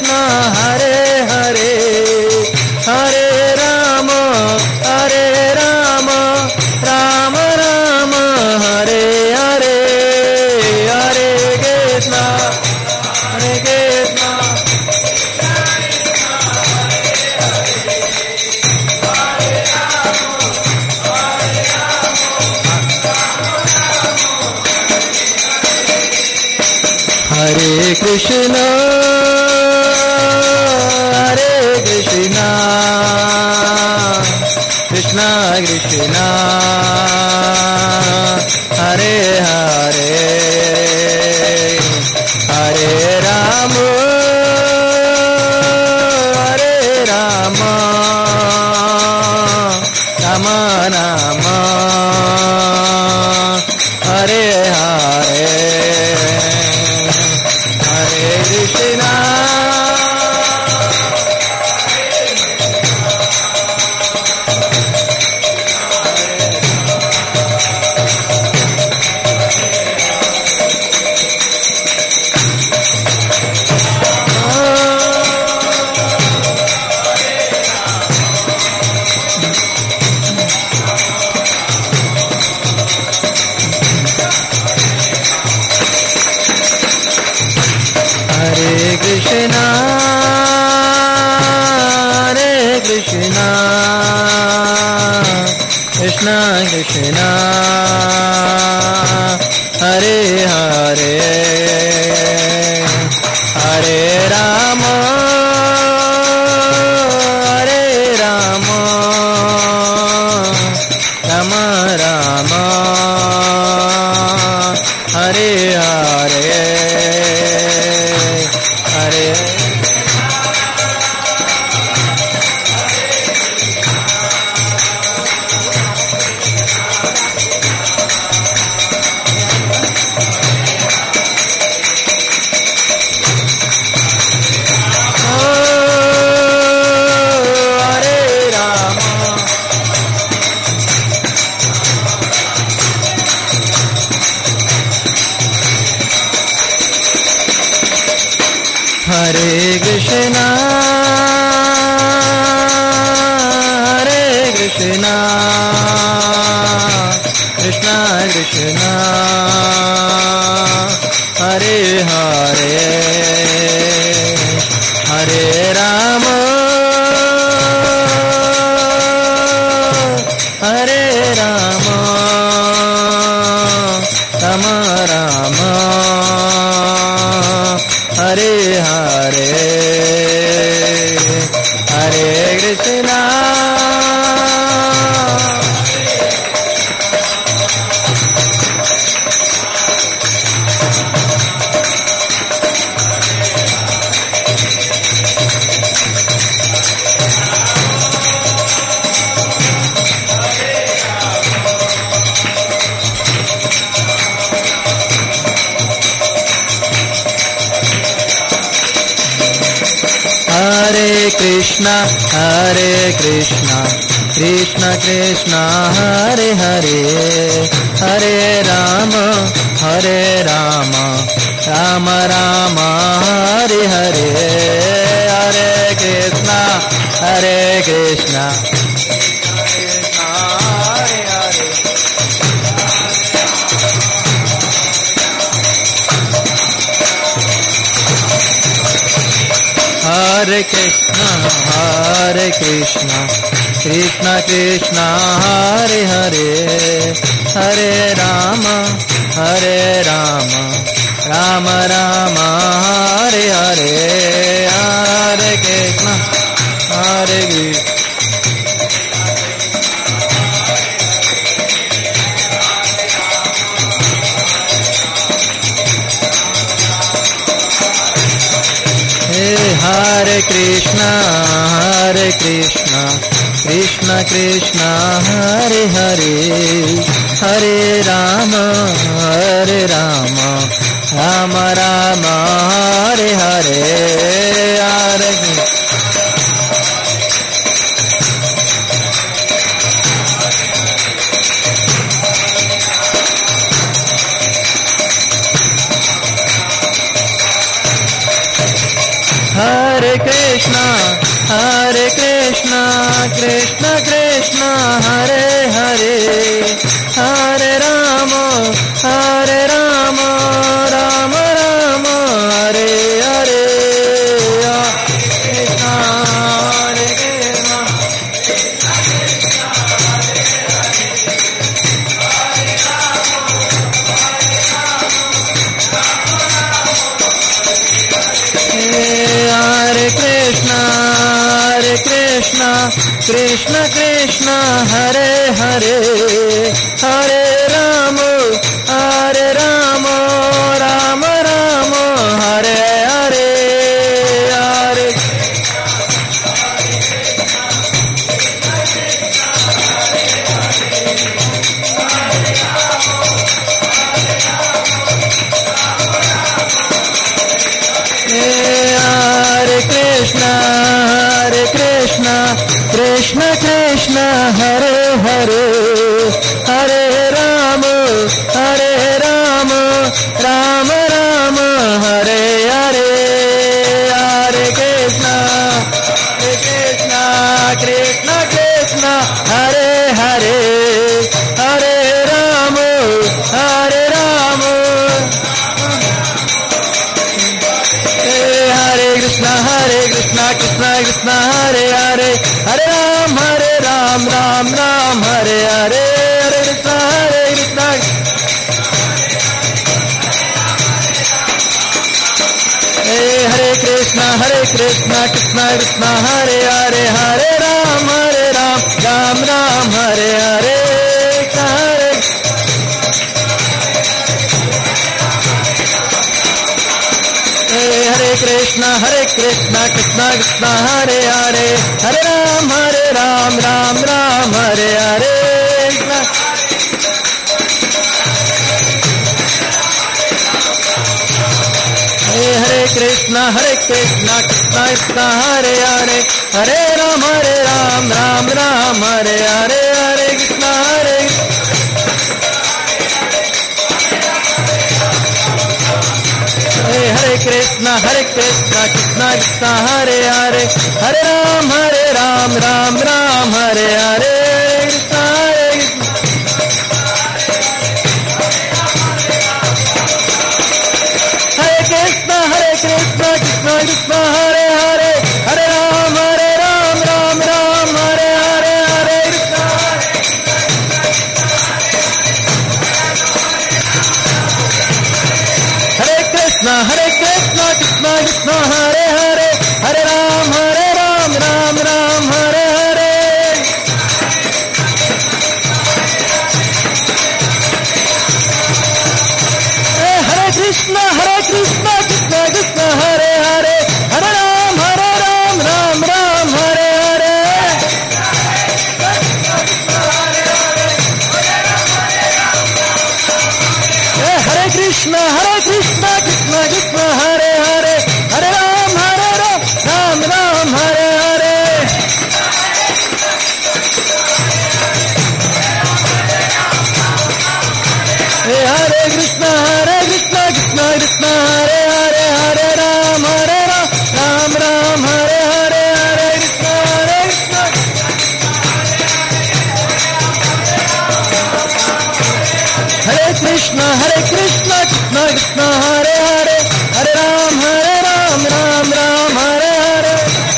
कृष्ण हरे हरे हरे राम राम राम हरे हरे हरे कृष्ण हरे कृष्ण कृष्ण कृष्ण हरे हरे हरे राम राम राम हरे हरे हरे कृष्ण कृष्ण कृष्ण हरे हरे हरे राम राम राम हरे हरे हरे हरे कृष्ण कृष्ण कृष्ण हरे हरे हरे राम राम राम हरे हरे हरे कृष्ण हरे कृष्णा कृष्ण कृष्ण हरे हरे हरे राम राम राम हरे हरे हरे कृष्णा हरे कृष्णा कृष्ण कृष्ण हरे हरे हरे राम राम राम हरे हरे हरे कृष्णा हरे कृष्ण हरे कृष्णा कृष्ण कृष्ण हरे हरे हरे राम राम राम हरे हरे हरे Hare Krishna, Hare Krishna, Krishna Krishna, Hare Hare, Hare Rama, Hare Rama, Rama Rama, Hare Hare, Krishna, Hare Krishna. Hare Krishna, Hare Krishna, Krishna Krishna, Hare Hare, Hare Rama, Hare Rama, Rama Rama, Hare Hare, Hare Hare Krishna, Hare Krishna, Krishna Krishna, Hare Hare, Hare Rama, Hare Rama, Rama Rama, Hare Hare, Hare Krishna, Krishna Krishna, Hare Hare, Hare Rama, Hare Rama. Hare Krishna, Krishna Krishna, Hare Hare, Hare Ram, Ram Ram, Hare Hare, Hare Krishna, Krishna. Hare Krishna, Krishna Krishna, Hare Hare, Hare Ram, Ram Ram, Hare Hare, Hare. Hare Krishna, Krishna Krishna, Hare Hare, Hare Ram, Ram Ram, Hare Hare. Hare Krishna, Krishna Krishna, Hare Hare, Hare Ram, Ram Ram, Hare Hare, Hare Krishna, Hare. Hare Krishna, Krishna Krishna, Hare Hare, Hare Ram, Ram Ram, Hare Hare, Krishna, Hare. Hare Krishna, Krishna Krishna, Hare Hare, Hare Ram, Ram Ram, Hare Hare, Hare Krishna. Hare Krishna, Krishna Krishna, Hare Hare, Hare Ram, Ram Ram, Hare Hare. Hare Krishna, Krishna Krishna, Hare Hare, Hare Ram, Ram Ram, Hare Hare. Hare Krishna, Krishna Krishna, Hare Hare, Hare Ram, Ram Ram, Hare Hare. Hare Krishna, Krishna Krishna, Hare Hare, Hare Ram, Ram Ram, Hare Hare, Hare Krishna, Krishna. Hare Krishna, Krishna Krishna, Hare Hare, Hare Ram, Ram Ram, Hare Hare.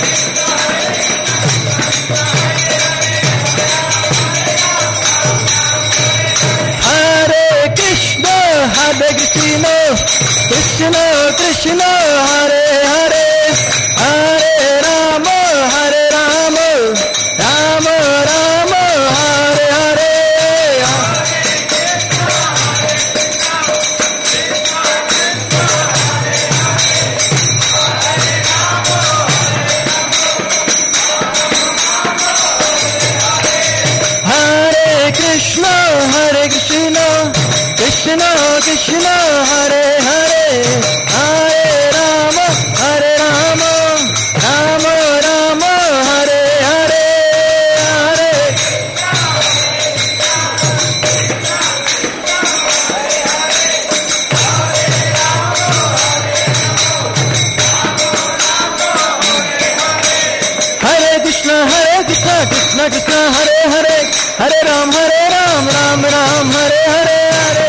Hare Krishna, Krishna Krishna, Hare Hare, Hare Rama, Rama Rama, Hare Hare. Krishna, Krishna Krishna, Hare Hare, Hare Rama, Rama Rama, Hare Hare, Hare. Hare Hare Ram, Ram Ram, Hare Hare, Hare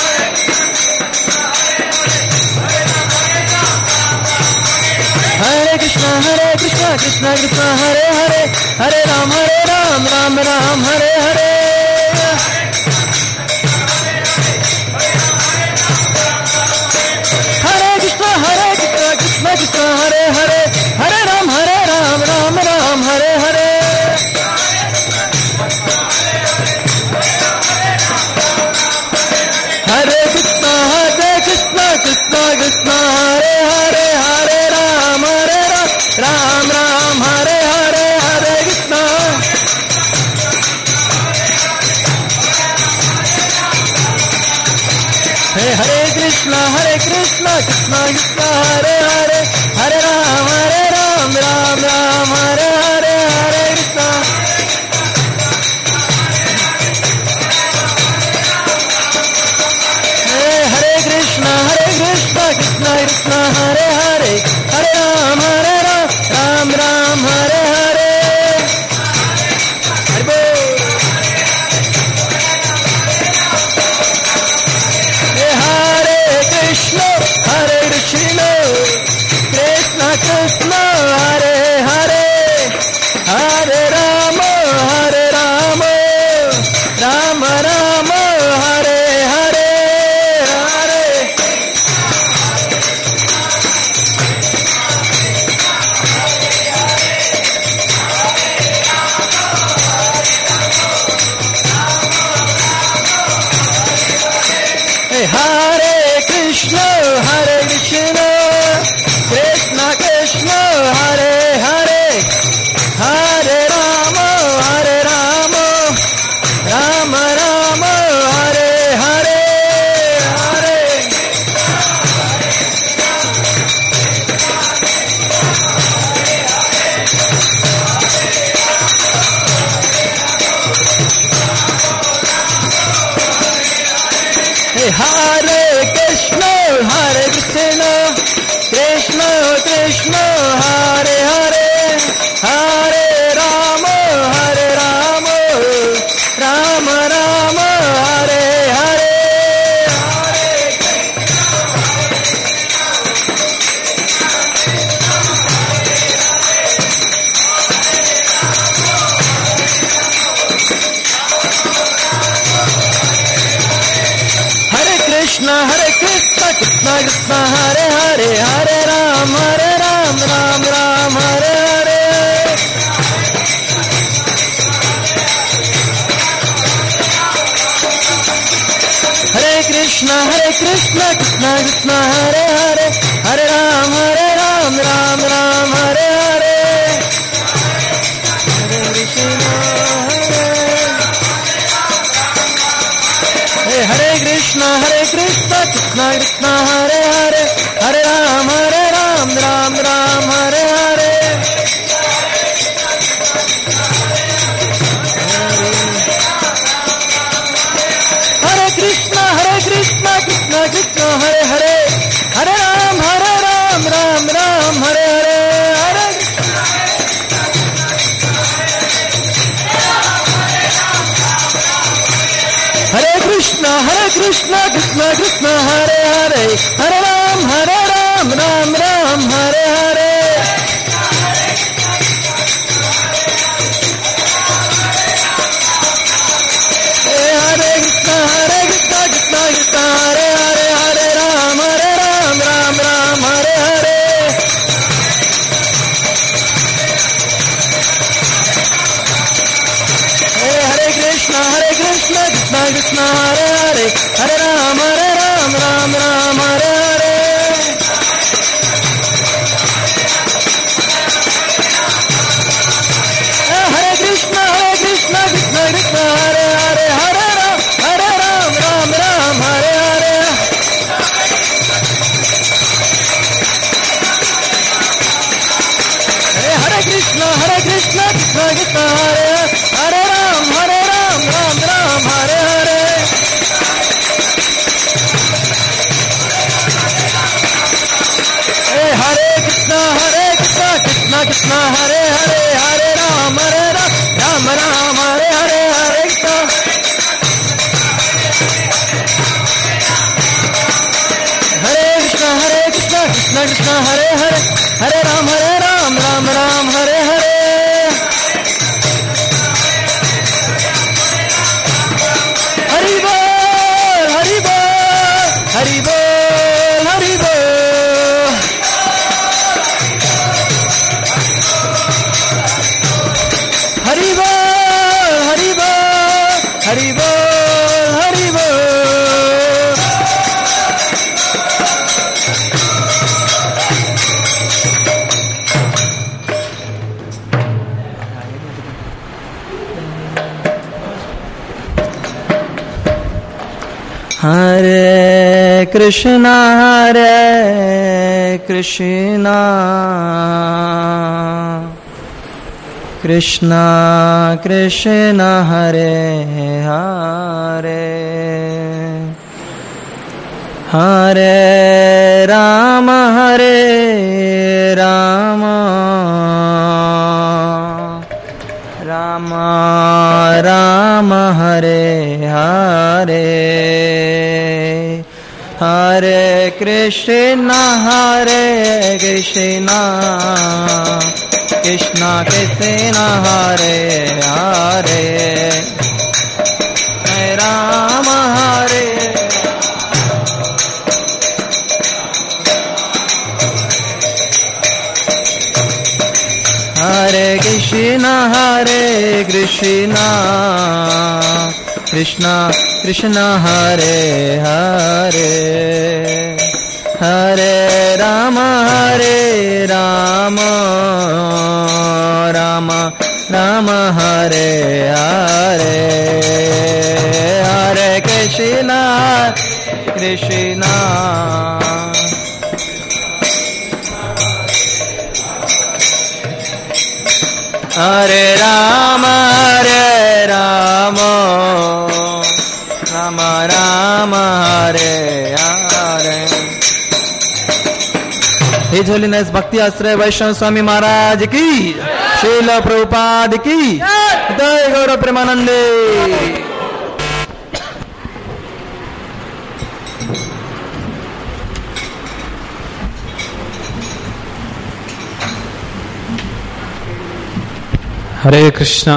Krishna, Krishna Krishna, Hare Hare, Hare Ram, Ram Ram, Hare Hare. Hare Krishna, Krishna Krishna, Hare Hare, Hare Ram, Ram Ram, Hare Hare. Hare Krishna, Krishna Krishna, Hare Hare, Hare Ram, Ram Ram, Hare Hare, Hare Krishna. Hare Krishna, Krishna Krishna, Hare Hare, Hare Ram, Ram Ram, Hare Hare, Hare Krishna. Hare Krishna, Krishna Krishna, Hare Hare, Hare Ram, Ram Ram, Hare Hare. Hare Bol. Hare Krishna, Krishna Krishna, Hare Hare, Hare Rama, Rama Rama, Hare Hare, Hare. Hare Krishna, Krishna Krishna, Hare Hare, Hare Rama, Rama Rama, Hare Hare, Hare. Hare Krishna, Krishna Krishna, Hare Hare, Hare Rama, Rama Rama, Hare Hare, Hare. Hare Krishna, Krishna Krishna, Hare Hare, Hare Ram, Ram Ram, Hare Hare. Hare Krishna, Krishna Krishna, Hare Hare, Hare Ram, Ram Ram, Hare Hare. Hare Krishna, Hare Krishna, Krishna Krishna, Hare Hare, Hare Ram, Ram Ram, Hare Hare. Hare Krishna, Krishna Krishna, Hare Hare, Hare Ram, Ram Ram, Hare Hare, Hare. Hare Krishna, Krishna Krishna, Hare Hare, Hare Ram, Ram Ram, Hare Hare. Hare Krishna, Krishna Krishna, Hare Hare, Hare Ram, Ram Ram, Hare Hare. Hare Krishna, Krishna Krishna, Hare Hare, Hare Ram, Ram Ram, Hare Hare. Hare Krishna, Krishna Krishna, Hare Hare, Hare Ram, Ram Ram, Hare Hare. Hare Krishna, Krishna Krishna, Hare Hare Ram, Ram Ram, Hare Hare. Hare Krishna, Krishna Krishna, Hare Hare, Hare Ram, Ram Ram, Hare Hare, Hare Krishna. Krishna हरे हरे हरे राम राम राम हरे हरे हरि बोल हरि बोल हरि बोल हरि बोल हरि बोल हरि बोल हरि बोल हरि बोल Hare Krishna Krishna Krishna Hare Hare Hare Ram Ram Ram Hare Hare Hare Krishna Krishna Krishna Hare Hare Hare Ram Hare Krishna Krishna Krishna Hare Hare Hare Ram Ram Ram Hare Hare Hare Krishna Krishna Hare Ram Ram Ram Hare Hare his holiness Bhakti Ashraya वैष्णव स्वामी महाराज की श्रील प्रभुपाद की जय गौर प्रेमानंदे हरे कृष्णा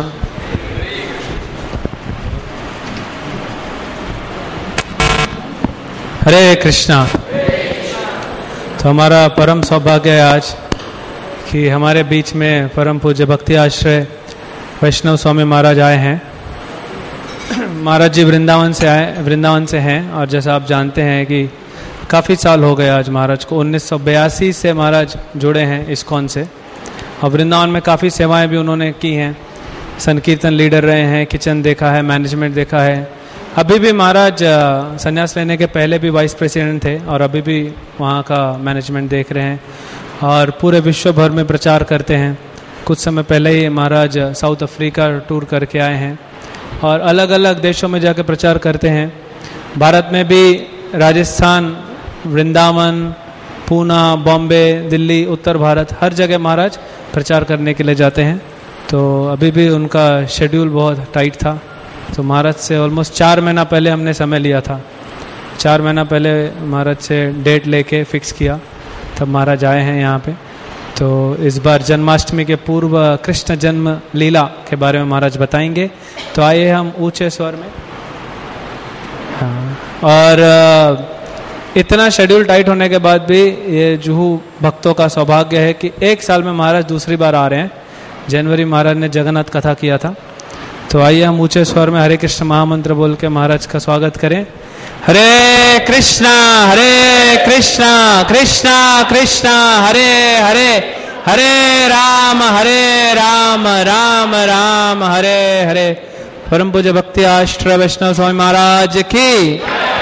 हरे कृष्णा। तो हमारा परम सौभाग्य है आज कि हमारे बीच में परम पूज्य भक्ति आश्रय वैष्णव स्वामी महाराज आए हैं। महाराज जी वृंदावन से हैं और जैसा आप जानते हैं कि काफ़ी साल हो गए आज महाराज को। 1982 से महाराज जुड़े हैं इस्कॉन से और वृंदावन में काफ़ी सेवाएं भी उन्होंने की हैं। संकीर्तन लीडर रहे हैं, किचन देखा है, मैनेजमेंट देखा है। अभी भी महाराज संन्यास लेने के पहले भी वाइस प्रेसिडेंट थे और अभी भी वहाँ का मैनेजमेंट देख रहे हैं और पूरे विश्व भर में प्रचार करते हैं। कुछ समय पहले ही महाराज साउथ अफ्रीका टूर करके आए हैं और अलग अलग देशों में जाकर प्रचार करते हैं। भारत में भी राजस्थान, वृंदावन, पूना, बॉम्बे, दिल्ली, उत्तर भारत हर जगह महाराज प्रचार करने के लिए जाते हैं। तो अभी भी उनका शेड्यूल बहुत टाइट था। तो महाराज से ऑलमोस्ट 4 महीना पहले हमने समय लिया था। 4 महीना पहले महाराज से डेट लेके फिक्स किया, तब महाराज आए हैं यहाँ पे। तो इस बार जन्माष्टमी के पूर्व कृष्ण जन्म लीला के बारे में महाराज बताएंगे। तो आइए हम ऊंचे स्वर में। हाँ, और इतना शेड्यूल टाइट होने के बाद भी ये जुहू भक्तों का सौभाग्य है कि 1 साल में महाराज दूसरी बार आ रहे हैं। जनवरी महाराज ने जगन्नाथ कथा किया था। तो आइए हम ऊंचे स्वर में हरे कृष्ण महामंत्र बोल के महाराज का स्वागत करें। हरे कृष्णा कृष्णा कृष्णा हरे हरे, हरे राम राम राम हरे हरे। परम पूज्य भक्ति आश्रय वैष्णव स्वामी महाराज की।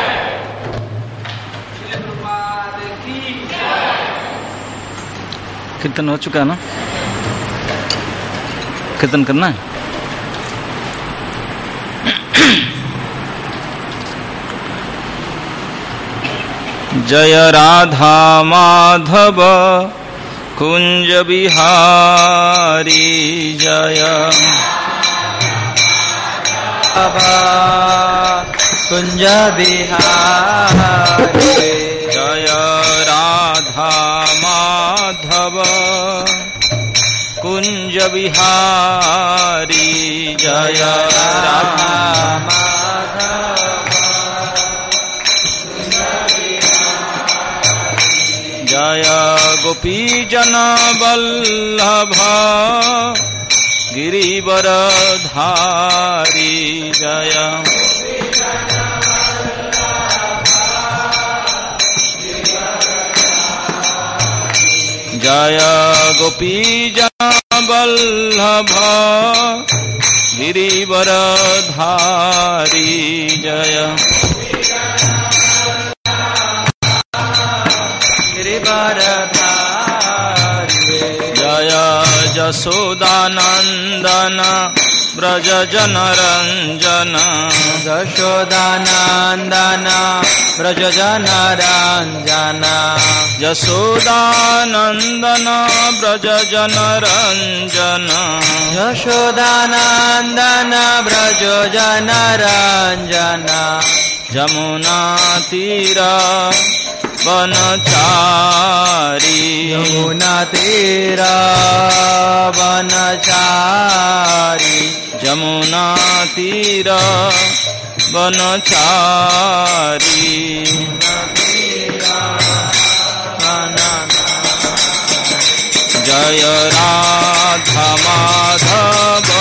कीर्तन हो चुका है ना? कीर्तन करना है। जय राधा माधव कुंज बिहारी जय कुंज बिहारी जय राधा कुंज बिहारी जय राधा जय गोपी जन वल्लभ गिरिवरधारी जय जय गोपी जन वल्लभ गिरिवरधारी जय जय यशोदानंदन ब्रज जन रंजन यशोदानंदन ब्रज जन रंजन यशोदानंदन ब्रज जन रंजन यशोदानंदन ब्रज जन रंजन यमुना तीरा वनचारी यमुना तीरा वनचारी यमुना तीरा वनचारी जय राधा माधव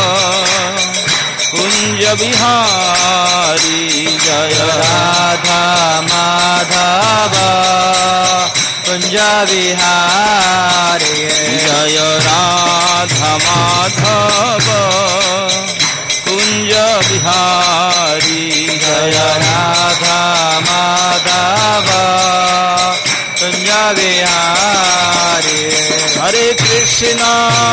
कुंज बिहारी जय राधा माधव कुंज बिहारी जय राधा माधव कुंज बिहारी जय राधा माधव कुंज बिहारी हरे कृष्णा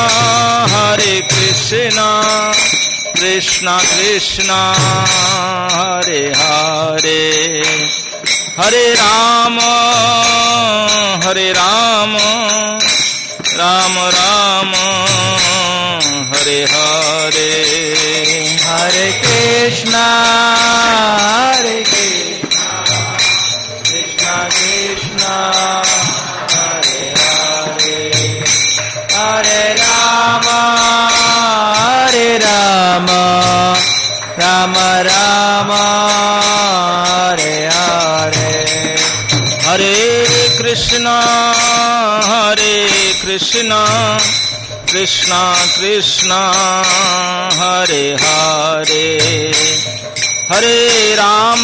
कृष्ण कृष्ण हरे हरे हरे राम राम राम हरे हरे हरे कृष्णा कृष्ण कृष्ण हरे हरे हरे राम राम राम हरे हरे हरे कृष्ण कृष्ण कृष्ण हरे हरे हरे राम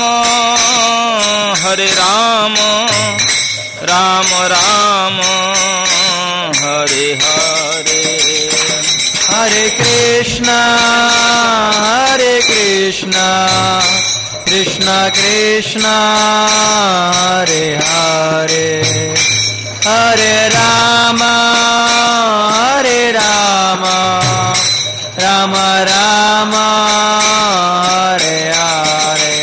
राम राम हरे हरे हरे कृष्ण कृष्ण कृष्ण हरे हरे हरे राम राम राम हरे हरे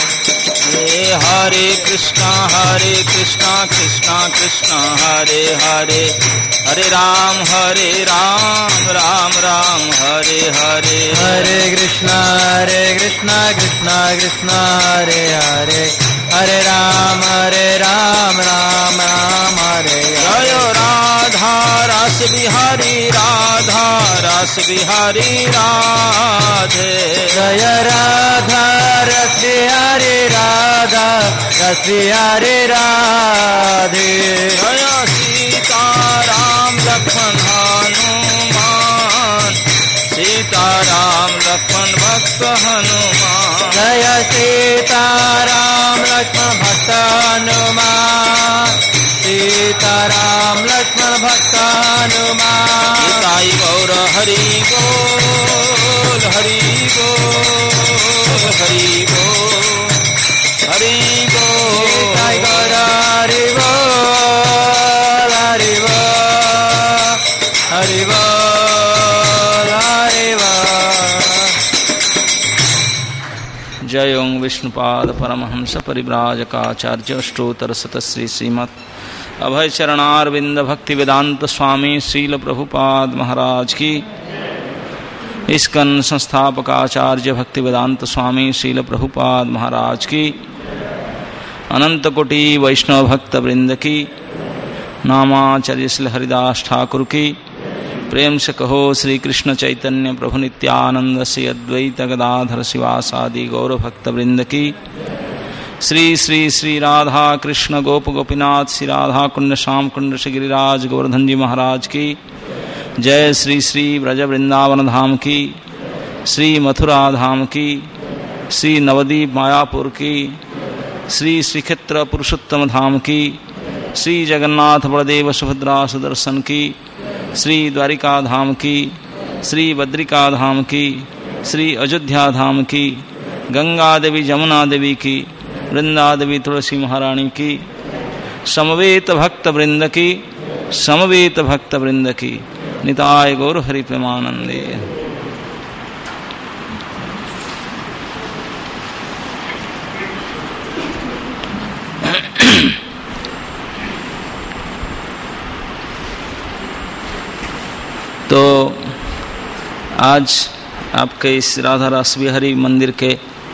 हरे कृष्ण कृष्ण कृष्ण हरे हरे हरे राम राम राम हरे हरे हरे कृष्ण कृष्ण कृष्ण हरे हरे हरे राम राम राम हरे जय राधा रस बिहारी राधे जय राधा रस बिहारी राधे जय सीताराम लक्ष्मण हनुमान सीताराम लक्ष्मण भक्त हनुमान जय सीताराम लक्ष्मण भक्त हनुमान सीताराम लक्ष्मण भक्त हनुमान निताई गौर हरि बोल हरि बोल हरि बोल हरि बोल निताई गौर हरि बोल हरि बोल हरि बोल हरि बोल जय ओं विष्णुपाद परमहंस परिव्राजकाचार्य अष्टोत्तर शतश्री श्रीमत् अभय चरणारविंद भक्ति वेदांत स्वामी श्रील प्रभुपाद महाराज की, इस्कन संस्थापक आचार्य भक्ति वेदांत स्वामी श्रील प्रभुपाद महाराज की, अनंत कोटि वैष्णव भक्त वृंद की, नामाचार्य श्री हरिदास ठाकुर की, प्रेम से कहो श्री कृष्ण चैतन्य प्रभु नित्यानंद श्री अद्वैत गदाधर शिवासादि गौर भक्त वृंद की। श्री श्री श्री राधा कृष्ण गोप गोपीनाथ श्री राधा कुंड श्याम कुंड श्री गिरिराज गोवर्धन जी महाराज की जय। श्री श्री ब्रज वृंदावन धाम की, श्री मथुरा धाम की, श्री नवदीप मायापुर की, श्री श्रीक्षेत्र पुरुषोत्तम धाम की, श्री जगन्नाथ बलदेव सुभद्रा सुदर्शन की, श्री द्वारिका धाम की, श्री बद्रिका धाम की, श्री अयोध्या धाम की, गंगा देवी जमुना देवी की, वृंदा देवी तुलसी महारानी की, समवेत भक्त वृंद की, समवेत भक्त वृंद की। निताय गौर हरि प्रेमानंदे। तो आज आपके इस राधा रास बिहारी मंदिर के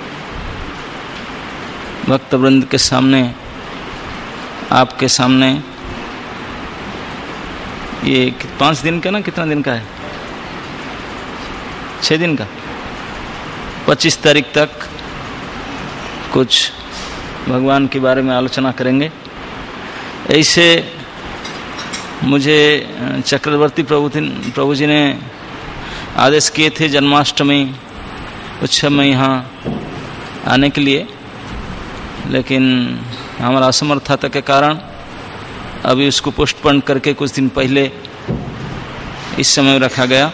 भक्त वृंद के सामने, आपके सामने ये 5 दिन का ना, कितना दिन का है? 6 दिन का, 25 तारीख तक कुछ भगवान के बारे में आलोचना करेंगे। ऐसे मुझे चक्रवर्ती प्रभु जी ने आदेश किए थे जन्माष्टमी उत्सव में यहाँ आने के लिए, लेकिन हमारा असमर्थता के कारण अभी उसको पोस्टपोन करके कुछ दिन पहले इस समय रखा गया।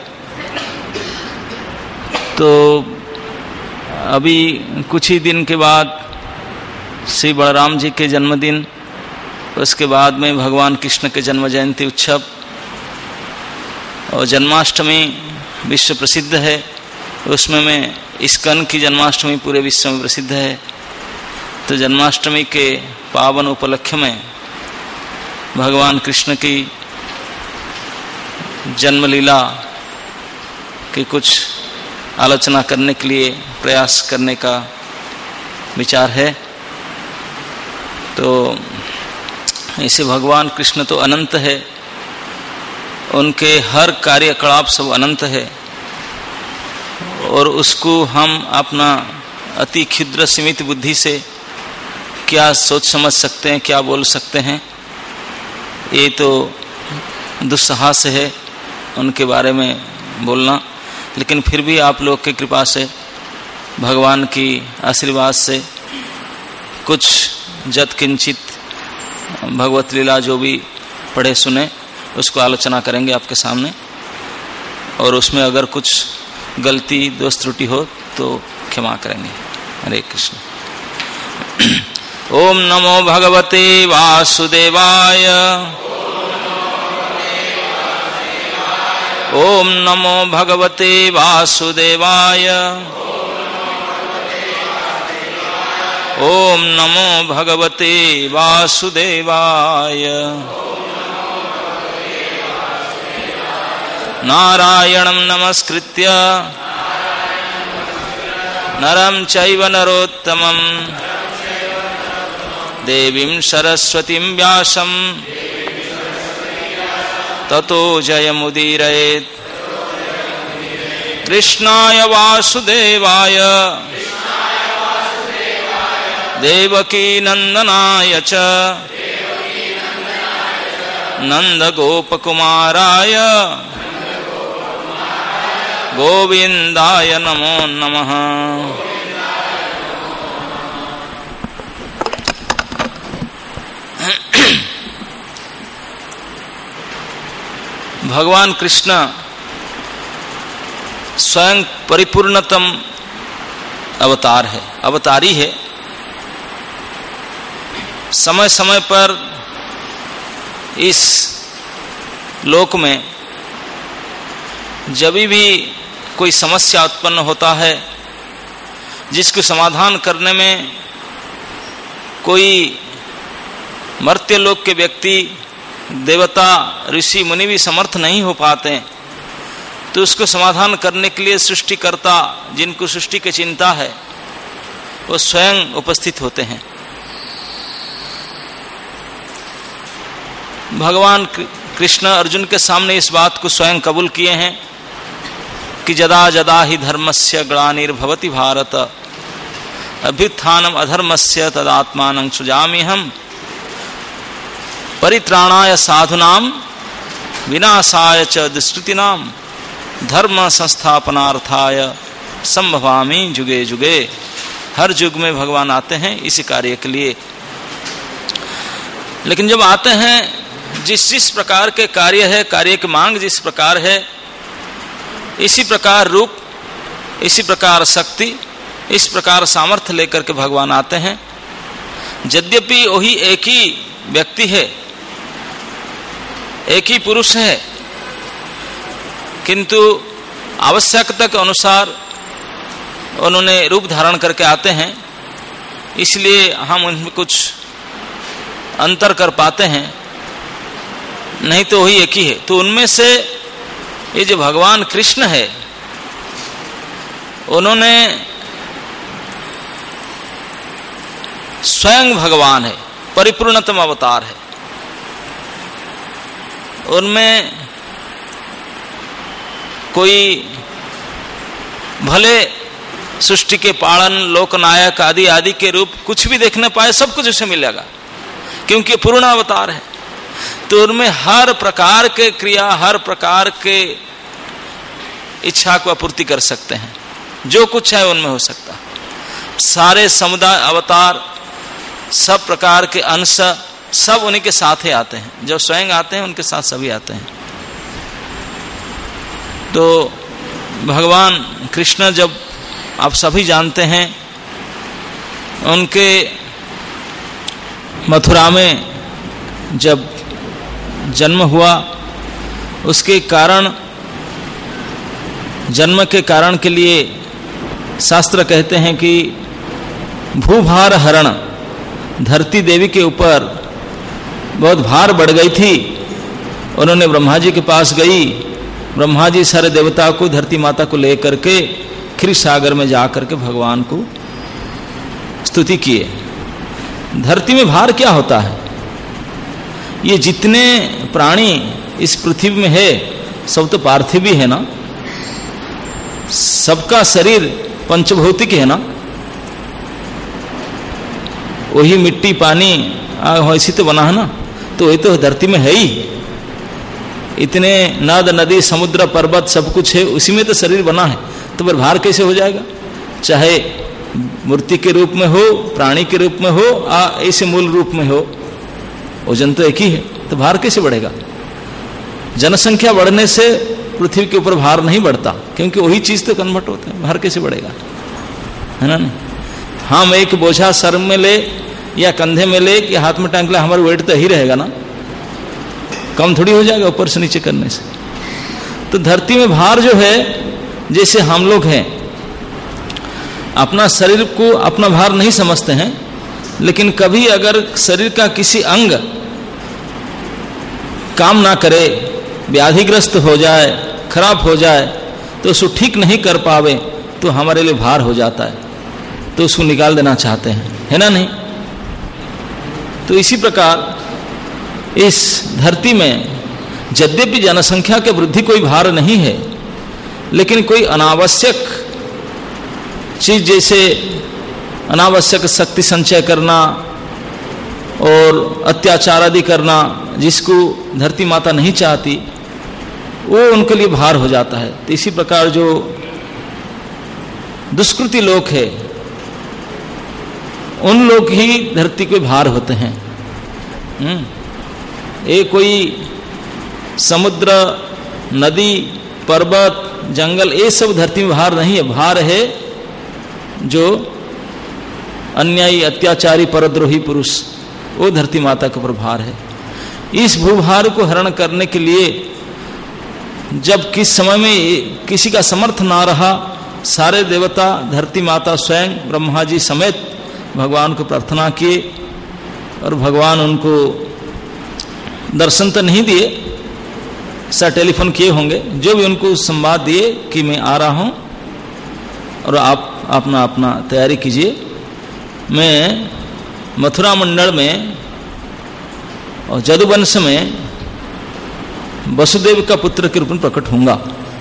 तो अभी कुछ ही दिन के बाद श्री बलराम जी के जन्मदिन, उसके बाद में भगवान कृष्ण के जन्म जयंती उत्सव और जन्माष्टमी विश्व प्रसिद्ध है। उसमें में इस्कन की जन्माष्टमी पूरे विश्व में प्रसिद्ध है। तो जन्माष्टमी के पावन उपलक्ष्य में भगवान कृष्ण की जन्मलीला की कुछ आलोचना करने के लिए प्रयास करने का विचार है। तो ऐसे भगवान कृष्ण तो अनंत है, उनके हर कार्यकलाप सब अनंत है, और उसको हम अपना अति क्षुद्र सीमित बुद्धि से क्या सोच समझ सकते हैं, क्या बोल सकते हैं? ये तो दुस्साहस है उनके बारे में बोलना। लेकिन फिर भी आप लोग की कृपा से, भगवान की आशीर्वाद से कुछ जत किंचित भगवत लीला जो भी पढ़े सुने उसको आलोचना करेंगे आपके सामने, और उसमें अगर कुछ गलती दोष त्रुटि हो तो क्षमा करेंगे। हरे कृष्ण। ओम नमो भगवते वासुदेवाय। ओम नमो भगवते वासुदेवाय। ओम नमो भगवते वासुदेवाय। नारायणं नमस्कृत्य नरं चैव नरोत्तमं देवीं सरस्वतीं व्यासं ततो जयमुदीरयेत्। कृष्णाय वासुदेवाय देवकी नंदनाय च नंदगोपकुमाराय गोविंदाय नमो नमः। भगवान कृष्ण स्वयं परिपूर्णतम अवतार है, अवतारी है। समय समय पर इस लोक में जब भी कोई समस्या उत्पन्न होता है, जिसको समाधान करने में कोई मर्त्य लोक के व्यक्ति, देवता, ऋषि मुनि भी समर्थ नहीं हो पाते, तो उसको समाधान करने के लिए सृष्टिकर्ता, जिनको सृष्टि की चिंता है, वो स्वयं उपस्थित होते हैं। भगवान कृष्ण अर्जुन के सामने इस बात को स्वयं कबूल किए हैं कि जदा जदा ही धर्मस्य ग्लानिर्भवति भारत अभ्युत्थानम अधर्मस्य तदात्मानं सृजाम्यहम् परित्राणाय साधूनां विनाशाय च दुष्कृतिनां धर्म संस्थापनार्थाय संभवामि जुगे जुगे। हर युग में भगवान आते हैं इसी कार्य के लिए। लेकिन जब आते हैं जिस प्रकार के कार्य है, कार्य की मांग जिस प्रकार है, इसी प्रकार रूप, इसी प्रकार शक्ति, इस प्रकार सामर्थ्य लेकर के भगवान आते हैं। यद्यपि वही एक ही व्यक्ति है, एक ही पुरुष है, किंतु आवश्यकता के अनुसार उन्होंने रूप धारण करके आते हैं, इसलिए हम उनमें कुछ अंतर कर पाते हैं, नहीं तो वही एक ही है। तो उनमें से ये जो भगवान कृष्ण है, उन्होंने स्वयं भगवान है, परिपूर्णतम अवतार है। उनमें कोई भले सृष्टि के पालन, लोकनायक आदि आदि के रूप कुछ भी देखने पाए, सब कुछ उसे मिलेगा, क्योंकि पूर्ण अवतार है। तो उनमें हर प्रकार के क्रिया, हर प्रकार के इच्छा को आपूर्ति कर सकते हैं, जो कुछ है उनमें हो सकता। सारे समुदाय अवतार, सब प्रकार के अंश, सब उन्हीं के साथ ही आते हैं। जब स्वयं आते हैं उनके साथ सभी आते हैं। तो भगवान कृष्ण, जब आप सभी जानते हैं, उनके मथुरा में जब जन्म हुआ, उसके कारण, जन्म के कारण के लिए शास्त्र कहते हैं कि भूभार हरण, धरती देवी के ऊपर बहुत भार बढ़ गई थी। उन्होंने ब्रह्मा जी के पास गई, ब्रह्मा जी सारे देवता को, धरती माता को लेकर के क्षीर सागर में जाकर के भगवान को स्तुति किए। धरती में भार क्या होता है? ये जितने प्राणी इस पृथ्वी में है, सब तो पार्थिव ही है ना, सबका शरीर पंचभौतिक है ना, वही मिट्टी, पानी, ऐसी तो बना है ना, तो वही तो धरती में है ही। इतने नद, नदी, समुद्र, पर्वत सब कुछ है, उसी में तो शरीर बना है, तो फिर भार कैसे हो जाएगा? चाहे मूर्ति के रूप में हो, प्राणी के रूप में हो, ऐसे मूल रूप में हो, वजन तो एक ही है, तो भार कैसे बढ़ेगा? जनसंख्या बढ़ने से पृथ्वी के ऊपर भार नहीं बढ़ता, क्योंकि वही चीज तो कन्वर्ट होता है, भार कैसे बढ़ेगा? है ना? नहीं, हम एक बोझा सर में ले या कंधे में ले कि हाथ में टांग ले, हमारा वेट तो ही रहेगा ना, कम थोड़ी हो जाएगा ऊपर से नीचे करने से। तो धरती में भार जो है, जैसे हम लोग हैं, अपना शरीर को अपना भार नहीं समझते हैं, लेकिन कभी अगर शरीर का किसी अंग काम ना करे, व्याधिग्रस्त हो जाए, खराब हो जाए, तो उसको ठीक नहीं कर पावे, तो हमारे लिए भार हो जाता है, तो उसको निकाल देना चाहते हैं, है ना? नहीं, तो इसी प्रकार इस धरती में यद्यपि जनसंख्या के वृद्धि कोई भार नहीं है, लेकिन कोई अनावश्यक चीज, जैसे अनावश्यक शक्ति संचय करना और अत्याचार आदि करना, जिसको धरती माता नहीं चाहती, वो उनके लिए भार हो जाता है। तो इसी प्रकार जो दुष्कृति लोग है, उन लोग ही धरती के भार होते हैं। ये कोई समुद्र, नदी, पर्वत, जंगल, ये सब धरती में भार नहीं है। भार है जो अन्यायी, अत्याचारी, परद्रोही पुरुष, वो धरती माता के ऊपर भार है। इस भूभार को हरण करने के लिए जब किस समय में किसी का समर्थ ना रहा, सारे देवता, धरती माता स्वयं, ब्रह्मा जी समेत भगवान को प्रार्थना किए, और भगवान उनको दर्शन तो नहीं दिए, सर टेलीफोन किए होंगे, जो भी उनको संवाद दिए कि मैं आ रहा हूं और आप अपना अपना तैयारी कीजिए। मैं मथुरा मंडल में और जदुवंश में वसुदेव का पुत्र के रूप में प्रकट होऊंगा,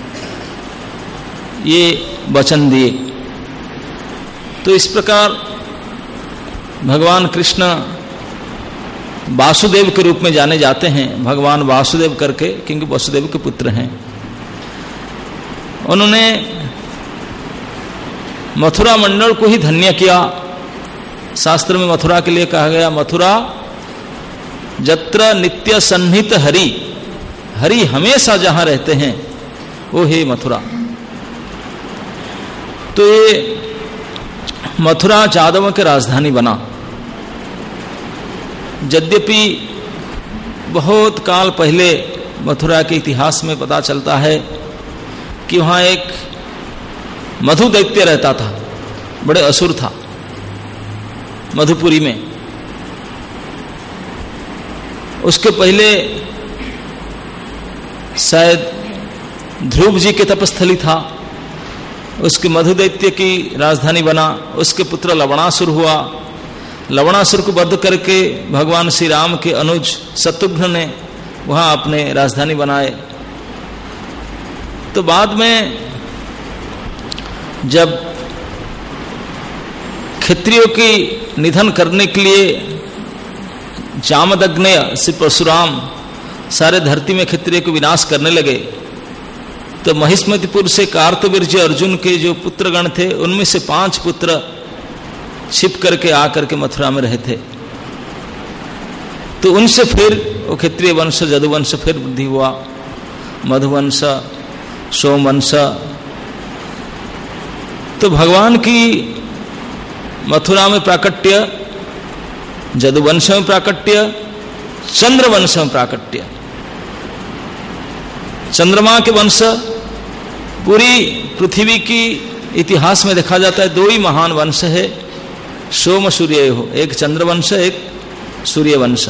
ये वचन दिए। तो इस प्रकार भगवान कृष्ण वासुदेव के रूप में जाने जाते हैं, भगवान वासुदेव करके, क्योंकि वसुदेव के पुत्र हैं। उन्होंने मथुरा मंडल को ही धन्य किया। शास्त्र में मथुरा के लिए कहा गया, मथुरा जत्र नित्य सन्निहित हरि, हरि हमेशा जहां रहते हैं वो है मथुरा। तो ये मथुरा यादवों की राजधानी बना। यद्यपि बहुत काल पहले मथुरा के इतिहास में पता चलता है कि वहां एक मधु दैत्य रहता था, बड़े असुर था मधुपुरी में। उसके पहले शायद ध्रुव जी के तपस्थली था, उसके मधु दैत्य की राजधानी बना। उसके पुत्र लवणासुर हुआ। लवणासुर को वध करके भगवान श्री राम के अनुज शत्रुघ्न ने वहां अपने राजधानी बनाए। तो बाद में जब क्षत्रियों की निधन करने के लिए जामदग्नेय श्री परशुराम सारे धरती में क्षत्रिय को विनाश करने लगे, तो महिष्मतिपुर से कार्तवीर्य अर्जुन के जो पुत्रगण थे उनमें से 5 पुत्र छिप करके आकर के मथुरा में रहे थे। तो उनसे फिर वो क्षत्रिय वंश यदुवंश फिर वृद्धि हुआ, मधुवंश, सोमवंश। तो भगवान की मथुरा में प्राकट्य, यदुवंश में प्राकट्य, चंद्रवंश में प्राकट्य। चंद्रमा के वंश पूरी पृथ्वी की इतिहास में देखा जाता है 2 ही महान वंश है, सोम सूर्य हो, एक चंद्रवंश, एक सूर्यवंश।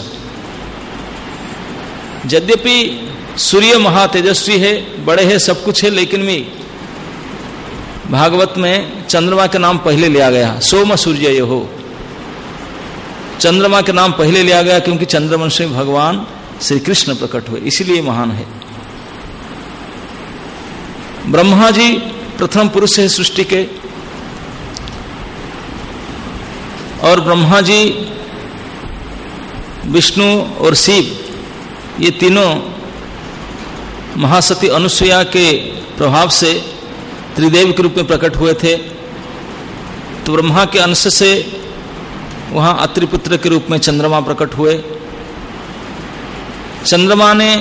यद्यपि सूर्य महातेजस्वी है, बड़े है, सब कुछ है, लेकिन भी भागवत में चंद्रमा के नाम पहले लिया गया, सोम सूर्य हो। चंद्रमा के नाम पहले लिया गया क्योंकि चंद्रवंश में भगवान श्री कृष्ण प्रकट हुए, इसीलिए महान है। ब्रह्मा जी प्रथम पुरुष है सृष्टि के, और ब्रह्मा जी, विष्णु और शिव ये तीनों महासती अनुसुईया के प्रभाव से त्रिदेव के रूप में प्रकट हुए थे। तो ब्रह्मा के अंश से वहां अत्रिपुत्र के रूप में चंद्रमा प्रकट हुए। चंद्रमा ने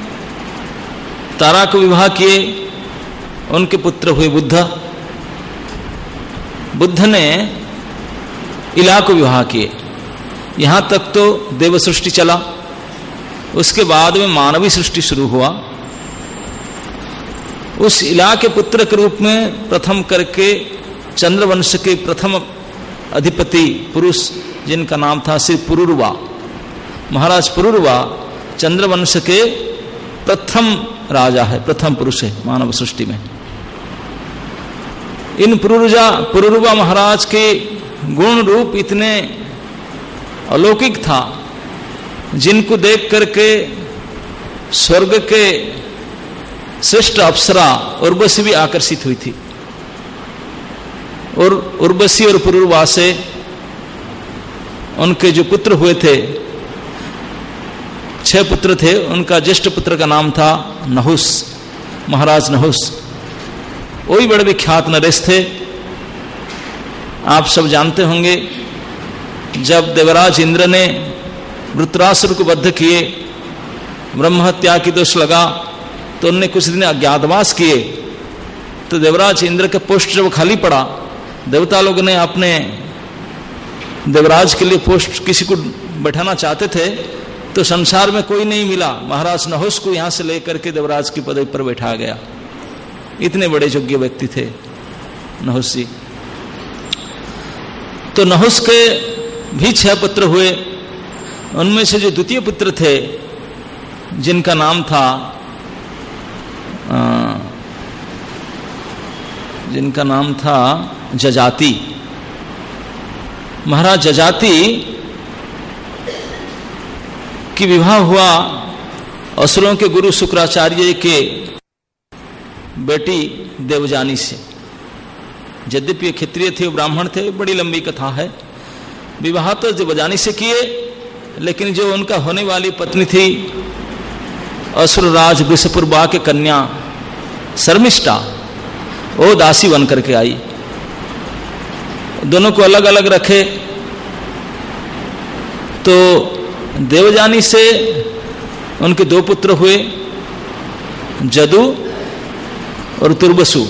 तारा को विवाह किए, उनके पुत्र हुए बुद्ध। बुद्ध ने इला को विवाह किए। यहां तक तो देव सृष्टि चला, उसके बाद में मानवी सृष्टि शुरू हुआ। उस इला के पुत्र के रूप में प्रथम करके चंद्रवंश के प्रथम अधिपति पुरुष, जिनका नाम था श्री पुरुरवा, महाराज पुरुरवा चंद्रवंश के प्रथम राजा है, प्रथम पुरुष है मानव सृष्टि में। इन पुरुरवा महाराज के गुण रूप इतने अलौकिक था, जिनको देख करके स्वर्ग के श्रेष्ठ अप्सरा उर्वशी भी आकर्षित हुई थी। और उर्वशी और पुरुरवा से उनके जो पुत्र हुए थे, 6 पुत्र थे। उनका ज्येष्ठ पुत्र का नाम था नहुस, महाराज नहुस। वही बड़े विख्यात नरेश थे। आप सब जानते होंगे, जब देवराज इंद्र ने वृत्रासुर को वध किए, ब्रह्म हत्या की दोष लगा, तो उनने कुछ दिन अज्ञातवास किए। तो देवराज इंद्र का पोस्ट जब खाली पड़ा, देवता लोग ने अपने देवराज के लिए पोस्ट किसी को बैठाना चाहते थे, तो संसार में कोई नहीं मिला। महाराज नहुस को यहां से लेकर के देवराज की पदवी पर बैठा गया। इतने बड़े योग्य व्यक्ति थे नहुस जी। तो नहुस के भी 6 पुत्र हुए। उनमें से जो द्वितीय पुत्र थे, जिनका नाम था जजाति, महाराज जजाति की विवाह हुआ असुरों के गुरु शुक्राचार्य के बेटी देवजानी से। यद्यपि ये क्षत्रिय थे, ब्राह्मण थे, बड़ी लंबी कथा है। विवाह तो देवजानी से किए, लेकिन जो उनका होने वाली पत्नी थी असुरराज वृषपुरबा के कन्या शर्मिष्ठा, वो दासी बन करके आई। दोनों को अलग अलग रखे। तो देवजानी से उनके 2 पुत्र हुए, जदु और तुर्बसु,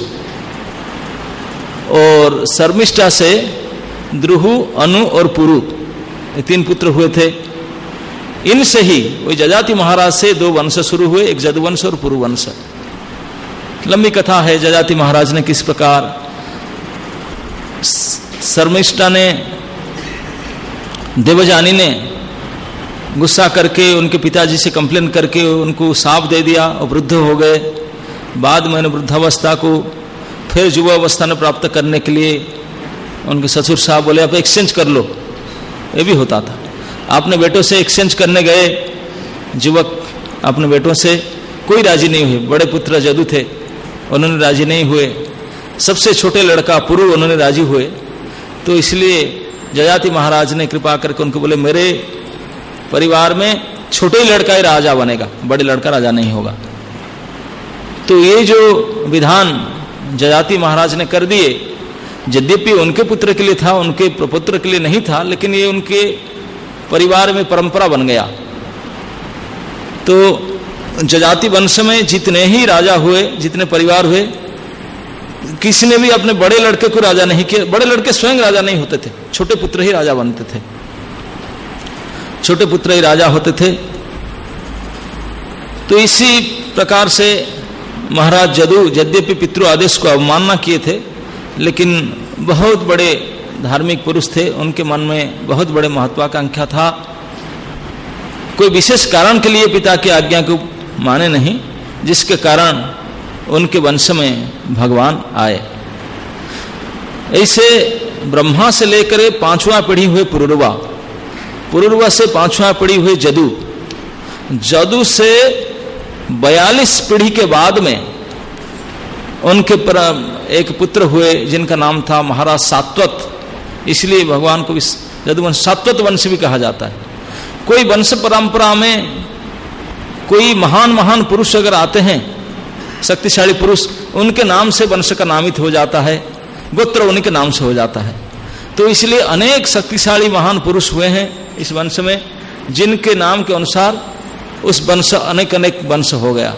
और शर्मिष्ठा से द्रुहु, अनु और पुरु, ये 3 पुत्र हुए थे। इनसे ही वही जजाति महाराज से 2 वंश शुरू हुए, एक जदुवंश और पुरुवंश। लंबी कथा है जजाति महाराज ने किस प्रकार शर्मिष्ठा ने, देवजानी ने गुस्सा करके उनके पिताजी से कंप्लेन करके उनको शाप दे दिया और वृद्ध हो गए। बाद में वृद्धावस्था को फिर युवावस्था में प्राप्त करने के लिए उनके ससुर साहब बोले आप एक्सचेंज कर लो। ये भी होता था, अपने बेटों से एक्सचेंज करने गए युवक अपने बेटों से, कोई राजी नहीं हुए। बड़े पुत्र जदु थे, उन्होंने राजी नहीं हुए। सबसे छोटे लड़का पुरु उन्होंने राजी हुए। तो इसलिए जजाति महाराज ने कृपा करके उनको बोले मेरे परिवार में छोटे ही लड़का ही राजा बनेगा, बड़े लड़का राजा नहीं होगा। तो ये जो विधान जजाति महाराज ने कर दिए, यद्यपि उनके पुत्र के लिए था, उनके प्रपुत्र के लिए नहीं था, लेकिन ये उनके परिवार में परंपरा बन गया। तो जजाति वंश में जितने ही राजा हुए, जितने परिवार हुए, किसी ने भी अपने बड़े लड़के को राजा नहीं किया। बड़े लड़के स्वयं राजा नहीं होते थे, छोटे पुत्र ही राजा बनते थे, छोटे पुत्र ही राजा होते थे। तो इसी प्रकार से महाराज जदु यद्यपि पितृ आदेश को अवमानना किए थे, लेकिन बहुत बड़े धार्मिक पुरुष थे, उनके मन में बहुत बड़े महत्वाकांक्षा था। कोई विशेष कारण के लिए पिता की आज्ञा को माने नहीं, जिसके कारण उनके वंश में भगवान आए। ऐसे ब्रह्मा से लेकर 5वां पीढ़ी हुए पुरुरवा, पुरुरवा से 5वां पीढ़ी हुए जदु, जदु से 42 पीढ़ी के बाद में उनके एक पुत्र हुए जिनका नाम था महाराज सात्वत। इसलिए भगवान को जदुवंश सात्वत वंश भी कहा जाता है। कोई वंश परंपरा में कोई महान महान पुरुष अगर आते हैं, शक्तिशाली पुरुष, उनके नाम से वंश का नामित हो जाता है, गोत्र उन्हीं के नाम से हो जाता है। तो इसलिए अनेक शक्तिशाली महान पुरुष हुए हैं इस वंश में, जिनके नाम के अनुसार उस वंश अनेक अनेक वंश हो गया।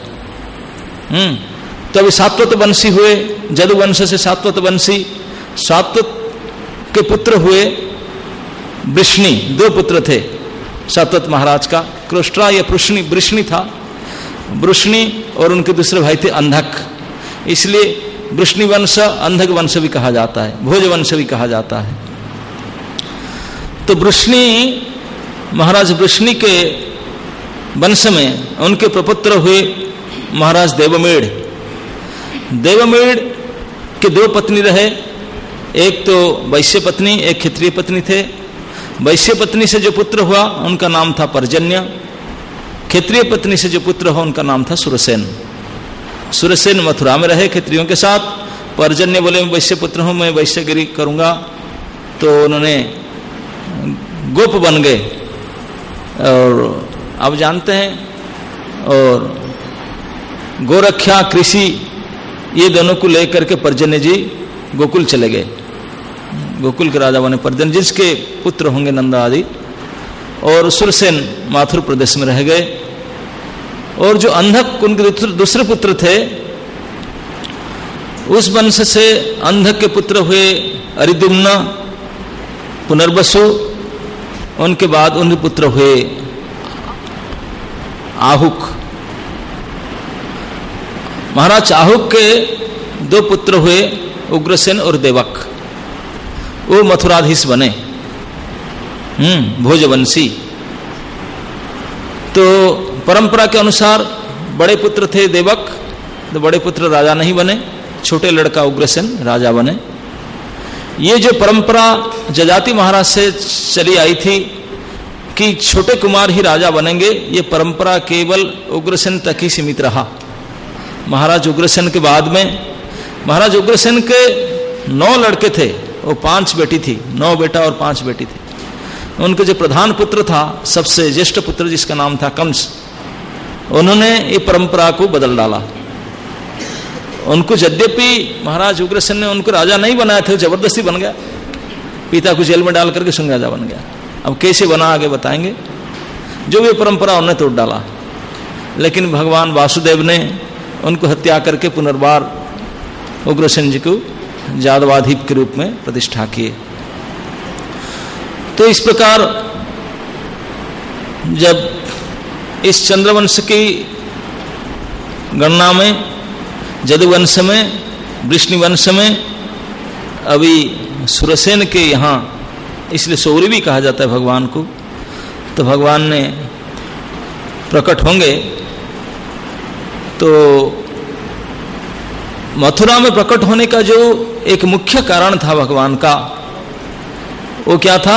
तो अभी सात्वत वंशी हुए, जदु वंश से सात्वत वंशी। सात्वत के पुत्र हुए वृष्णि, 2 पुत्र थे सात्वत महाराज का, क्रोष्ट्रा या वृष्णि था, वृष्णि, और उनके दूसरे भाई थे अंधक। इसलिए वृष्णि वंश अंधक वंश भी कहा जाता है, भोज वंश भी कहा जाता है। तो वृष्णि महाराज वृष्णि के वंश में उनके प्रपुत्र हुए महाराज देवमेढ़। देवमेढ़ के 2 पत्नी रहे, एक तो वैश्य पत्नी, एक क्षत्रिय पत्नी थे। वैश्य पत्नी से जो पुत्र हुआ उनका नाम था पर्जन्य, क्षत्रिय पत्नी से जो पुत्र हुआ उनका नाम था सुरसेन। सुरसेन मथुरा में रहे क्षत्रियों के साथ। पर्जन्य बोले मैं वैश्य पुत्र हूं, मैं वैश्यगिरी करूंगा, तो उन्होंने गोप बन गए। और आप जानते हैं, और गोरक्षा कृषि ये दोनों को लेकर के पर्जन्य जी गोकुल चले गए। गोकुल के राजा बने पर्जन्य, जिसके पुत्र होंगे नंदा आदि। और सुरसेन माथुर प्रदेश में रह गए। और जो अंधक उनके दूसरे पुत्र थे, उस वंश से अंधक के पुत्र हुए अरिदुम्न, पुनर्वसु। उनके बाद उनके पुत्र हुए आहुक। महाराज चाहुक के 2 पुत्र हुए उग्रसेन और देवक, वो मथुराधीश बने, भोजवंशी। तो परंपरा के अनुसार बड़े पुत्र थे देवक, तो बड़े पुत्र राजा नहीं बने, छोटे लड़का उग्रसेन राजा बने। ये जो परंपरा जजाति महाराज से चली आई थी कि छोटे कुमार ही राजा बनेंगे, ये परंपरा केवल उग्रसेन तक ही सीमित रहा। महाराज उग्रसेन के बाद में, महाराज उग्रसेन के 9 लड़के थे और 5 बेटी थी, 9 बेटा और 5 बेटी थी। उनके जो प्रधान पुत्र था, सबसे ज्येष्ठ पुत्र जिसका नाम था कंस, उन्होंने ये परंपरा को बदल डाला। उनको यद्यपि महाराज उग्रसेन ने उनको राजा नहीं बनाया था, जबरदस्ती बन गया, पिता को जेल में डाल करके स्वयं राजा बन गया। अब कैसे बना आगे बताएंगे। जो भी परंपरा उन्होंने तोड़ डाला, लेकिन भगवान वासुदेव ने उनको हत्या करके पुनर्बार उग्रसेन जी को जादवाधीप के रूप में प्रतिष्ठा किए। तो इस प्रकार जब इस चंद्रवंश की गणना में, जदुवंश में, वृष्णिवंश में, अभी सुरसेन के यहाँ, इसलिए सौर्य भी कहा जाता है भगवान को, तो भगवान ने प्रकट होंगे। तो मथुरा में प्रकट होने का जो एक मुख्य कारण था भगवान का, वो क्या था?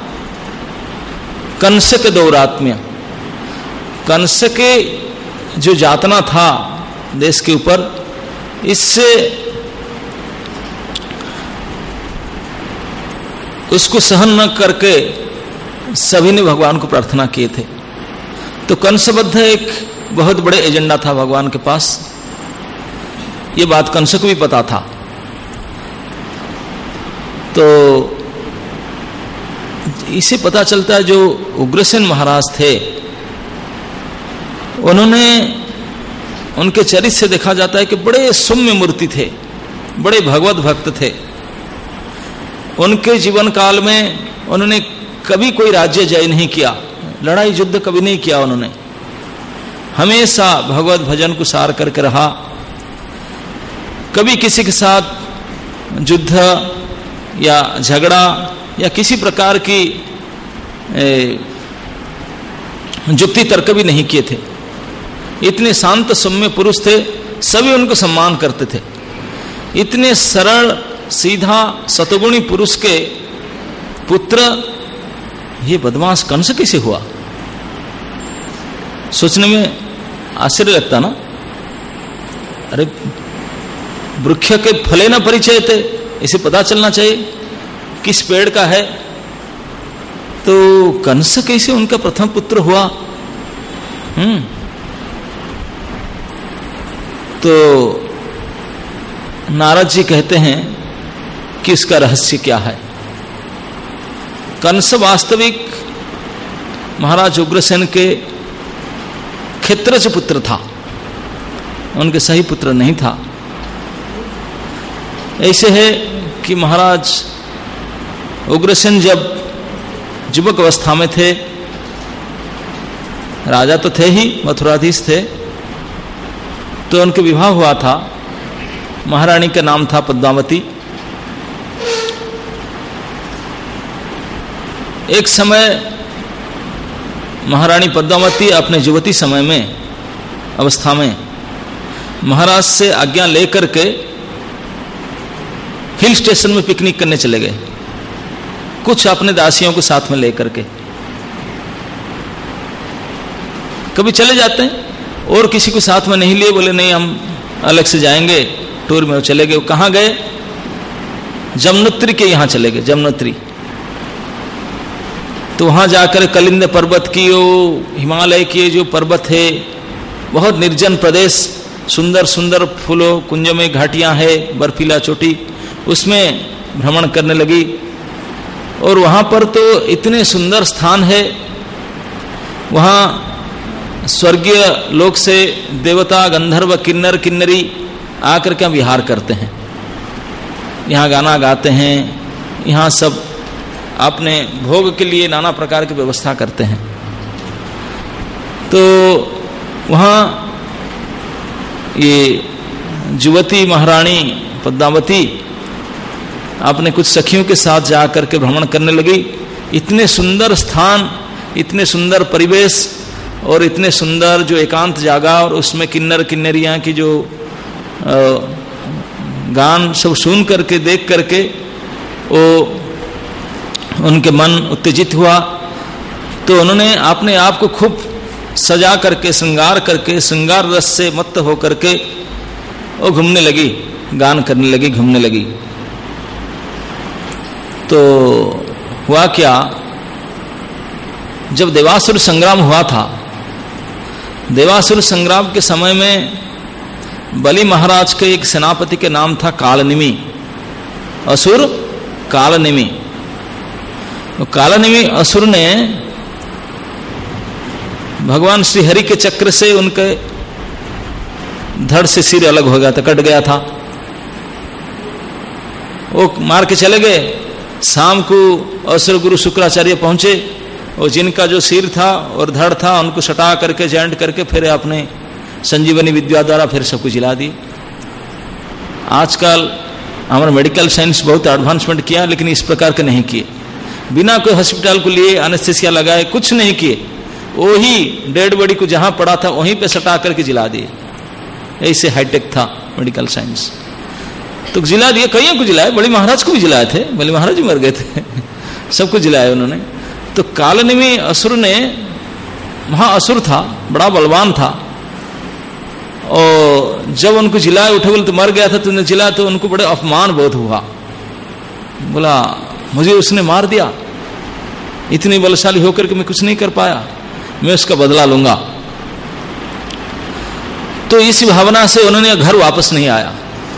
कंस के दौरात्म्य, कंस के जो यातना था देश के ऊपर, इससे उसको सहन न करके सभी ने भगवान को प्रार्थना किए थे। तो कंसबद्ध एक बहुत बड़े एजेंडा था भगवान के पास, ये बात कंस को भी पता था। तो इसे पता चलता है जो उग्रसेन महाराज थे, उन्होंने, उनके चरित्र से देखा जाता है कि बड़े सौम्य मूर्ति थे, बड़े भगवत भक्त थे। उनके जीवन काल में उन्होंने कभी कोई राज्य जय नहीं किया, लड़ाई युद्ध कभी नहीं किया उन्होंने, हमेशा भगवत भजन को सार करके रहा। कभी किसी के साथ युद्ध या झगड़ा या किसी प्रकार की युक्ति तर्क भी नहीं किए थे। इतने शांत सौम्य पुरुष थे, सभी उनको सम्मान करते थे। इतने सरल सीधा सतगुणी पुरुष के पुत्र ये बदमाश कंस कैसे हुआ? सोचने में आश्चर्य लगता ना। अरे वृक्ष के फले न परिचय थे, इसे पता चलना चाहिए किस पेड़ का है, तो कंस कैसे उनका प्रथम पुत्र हुआ? तो नारद जी कहते हैं कि इसका रहस्य क्या है। कंस वास्तविक महाराज उग्रसेन के क्षेत्रज पुत्र था, उनके सही पुत्र नहीं था। ऐसे है कि महाराज उग्रसेन जब युवक अवस्था में थे, राजा तो थे ही, मथुराधीश थे, तो उनके विवाह हुआ था। महारानी का नाम था पद्मावती। एक समय महारानी पद्मावती अपने युवती समय में, अवस्था में, महाराज से आज्ञा लेकर के हिल स्टेशन में पिकनिक करने चले गए, कुछ अपने दासियों को साथ में लेकर के। कभी चले जाते हैं और किसी को साथ में नहीं लिए, बोले नहीं हम अलग से जाएंगे टूर में। वो चले गए। कहाँ गए? जमुनोत्री के यहाँ चले गए, जमुनोत्री। तो वहां जाकर कलिंद पर्वत की, वो हिमालय के जो पर्वत है, बहुत निर्जन प्रदेश, सुंदर सुंदर फूलों कुंज में घाटियां है, बर्फीला चोटी, उसमें भ्रमण करने लगी। और वहां पर तो इतने सुंदर स्थान है, वहां स्वर्गीय लोक से देवता, गंधर्व, किन्नर किन्नरी आकर के विहार करते हैं, यहाँ गाना गाते हैं, यहाँ सब अपने भोग के लिए नाना प्रकार की व्यवस्था करते हैं। तो वहाँ ये युवती महारानी पद्मावती अपने कुछ सखियों के साथ जाकर के भ्रमण करने लगी। इतने सुंदर स्थान, इतने सुंदर परिवेश और इतने सुंदर जो एकांत जगह, और उसमें किन्नर किन्नरियां की जो गान सब सुन करके, देख करके वो उनके मन उत्तेजित हुआ। तो उन्होंने अपने आप को खूब सजा करके, श्रृंगार करके, श्रृंगार रस से मत्त होकर के वो घूमने लगी, गान करने लगी, घूमने लगी। तो हुआ क्या, जब देवासुर संग्राम हुआ था, देवासुर संग्राम के समय में बलि महाराज के एक सेनापति के नाम था कालनिमि, असुर कालनिमि। तो कालनिमि असुर ने भगवान श्री हरि के चक्र से उनके धड़ से सिर अलग हो गया था, कट गया था। वो मार के चले गए। शाम को असुर गुरु शुक्राचार्य पहुंचे और जिनका जो सिर था और धड़ था उनको सटा करके, जॉइंट करके फिर अपने संजीवनी विद्या द्वारा फिर सब कुछ जिला दी। आजकल हमारा मेडिकल साइंस बहुत एडवांसमेंट किया, लेकिन इस प्रकार के नहीं किए। बिना कोई हॉस्पिटल को लिए, एनेस्थेसिया लगाए, कुछ नहीं किए। वही डेड बॉडी को जहां पड़ा था वहीं पे सटा करके जिला दिए। ऐसे हाईटेक था मेडिकल साइंस। तो जिला दिए, कईयों को जिलाए, बलि महाराज को भी जिलाए थे, बलि महाराज भी मर गए थे सबको जिलाए उन्होंने। तो कालनिमि असुर ने, महाअसुर था, बड़ा बलवान था, और जब उनको जिलाए, उठे बोले तो मर गया था, तुमने जिला, तो उनको बड़े अपमान बोध हुआ। बोला मुझे उसने मार दिया, इतनी बलशाली होकर के मैं कुछ नहीं कर पाया, मैं उसका बदला लूंगा। तो इस भावना से उन्होंने घर वापस नहीं आया।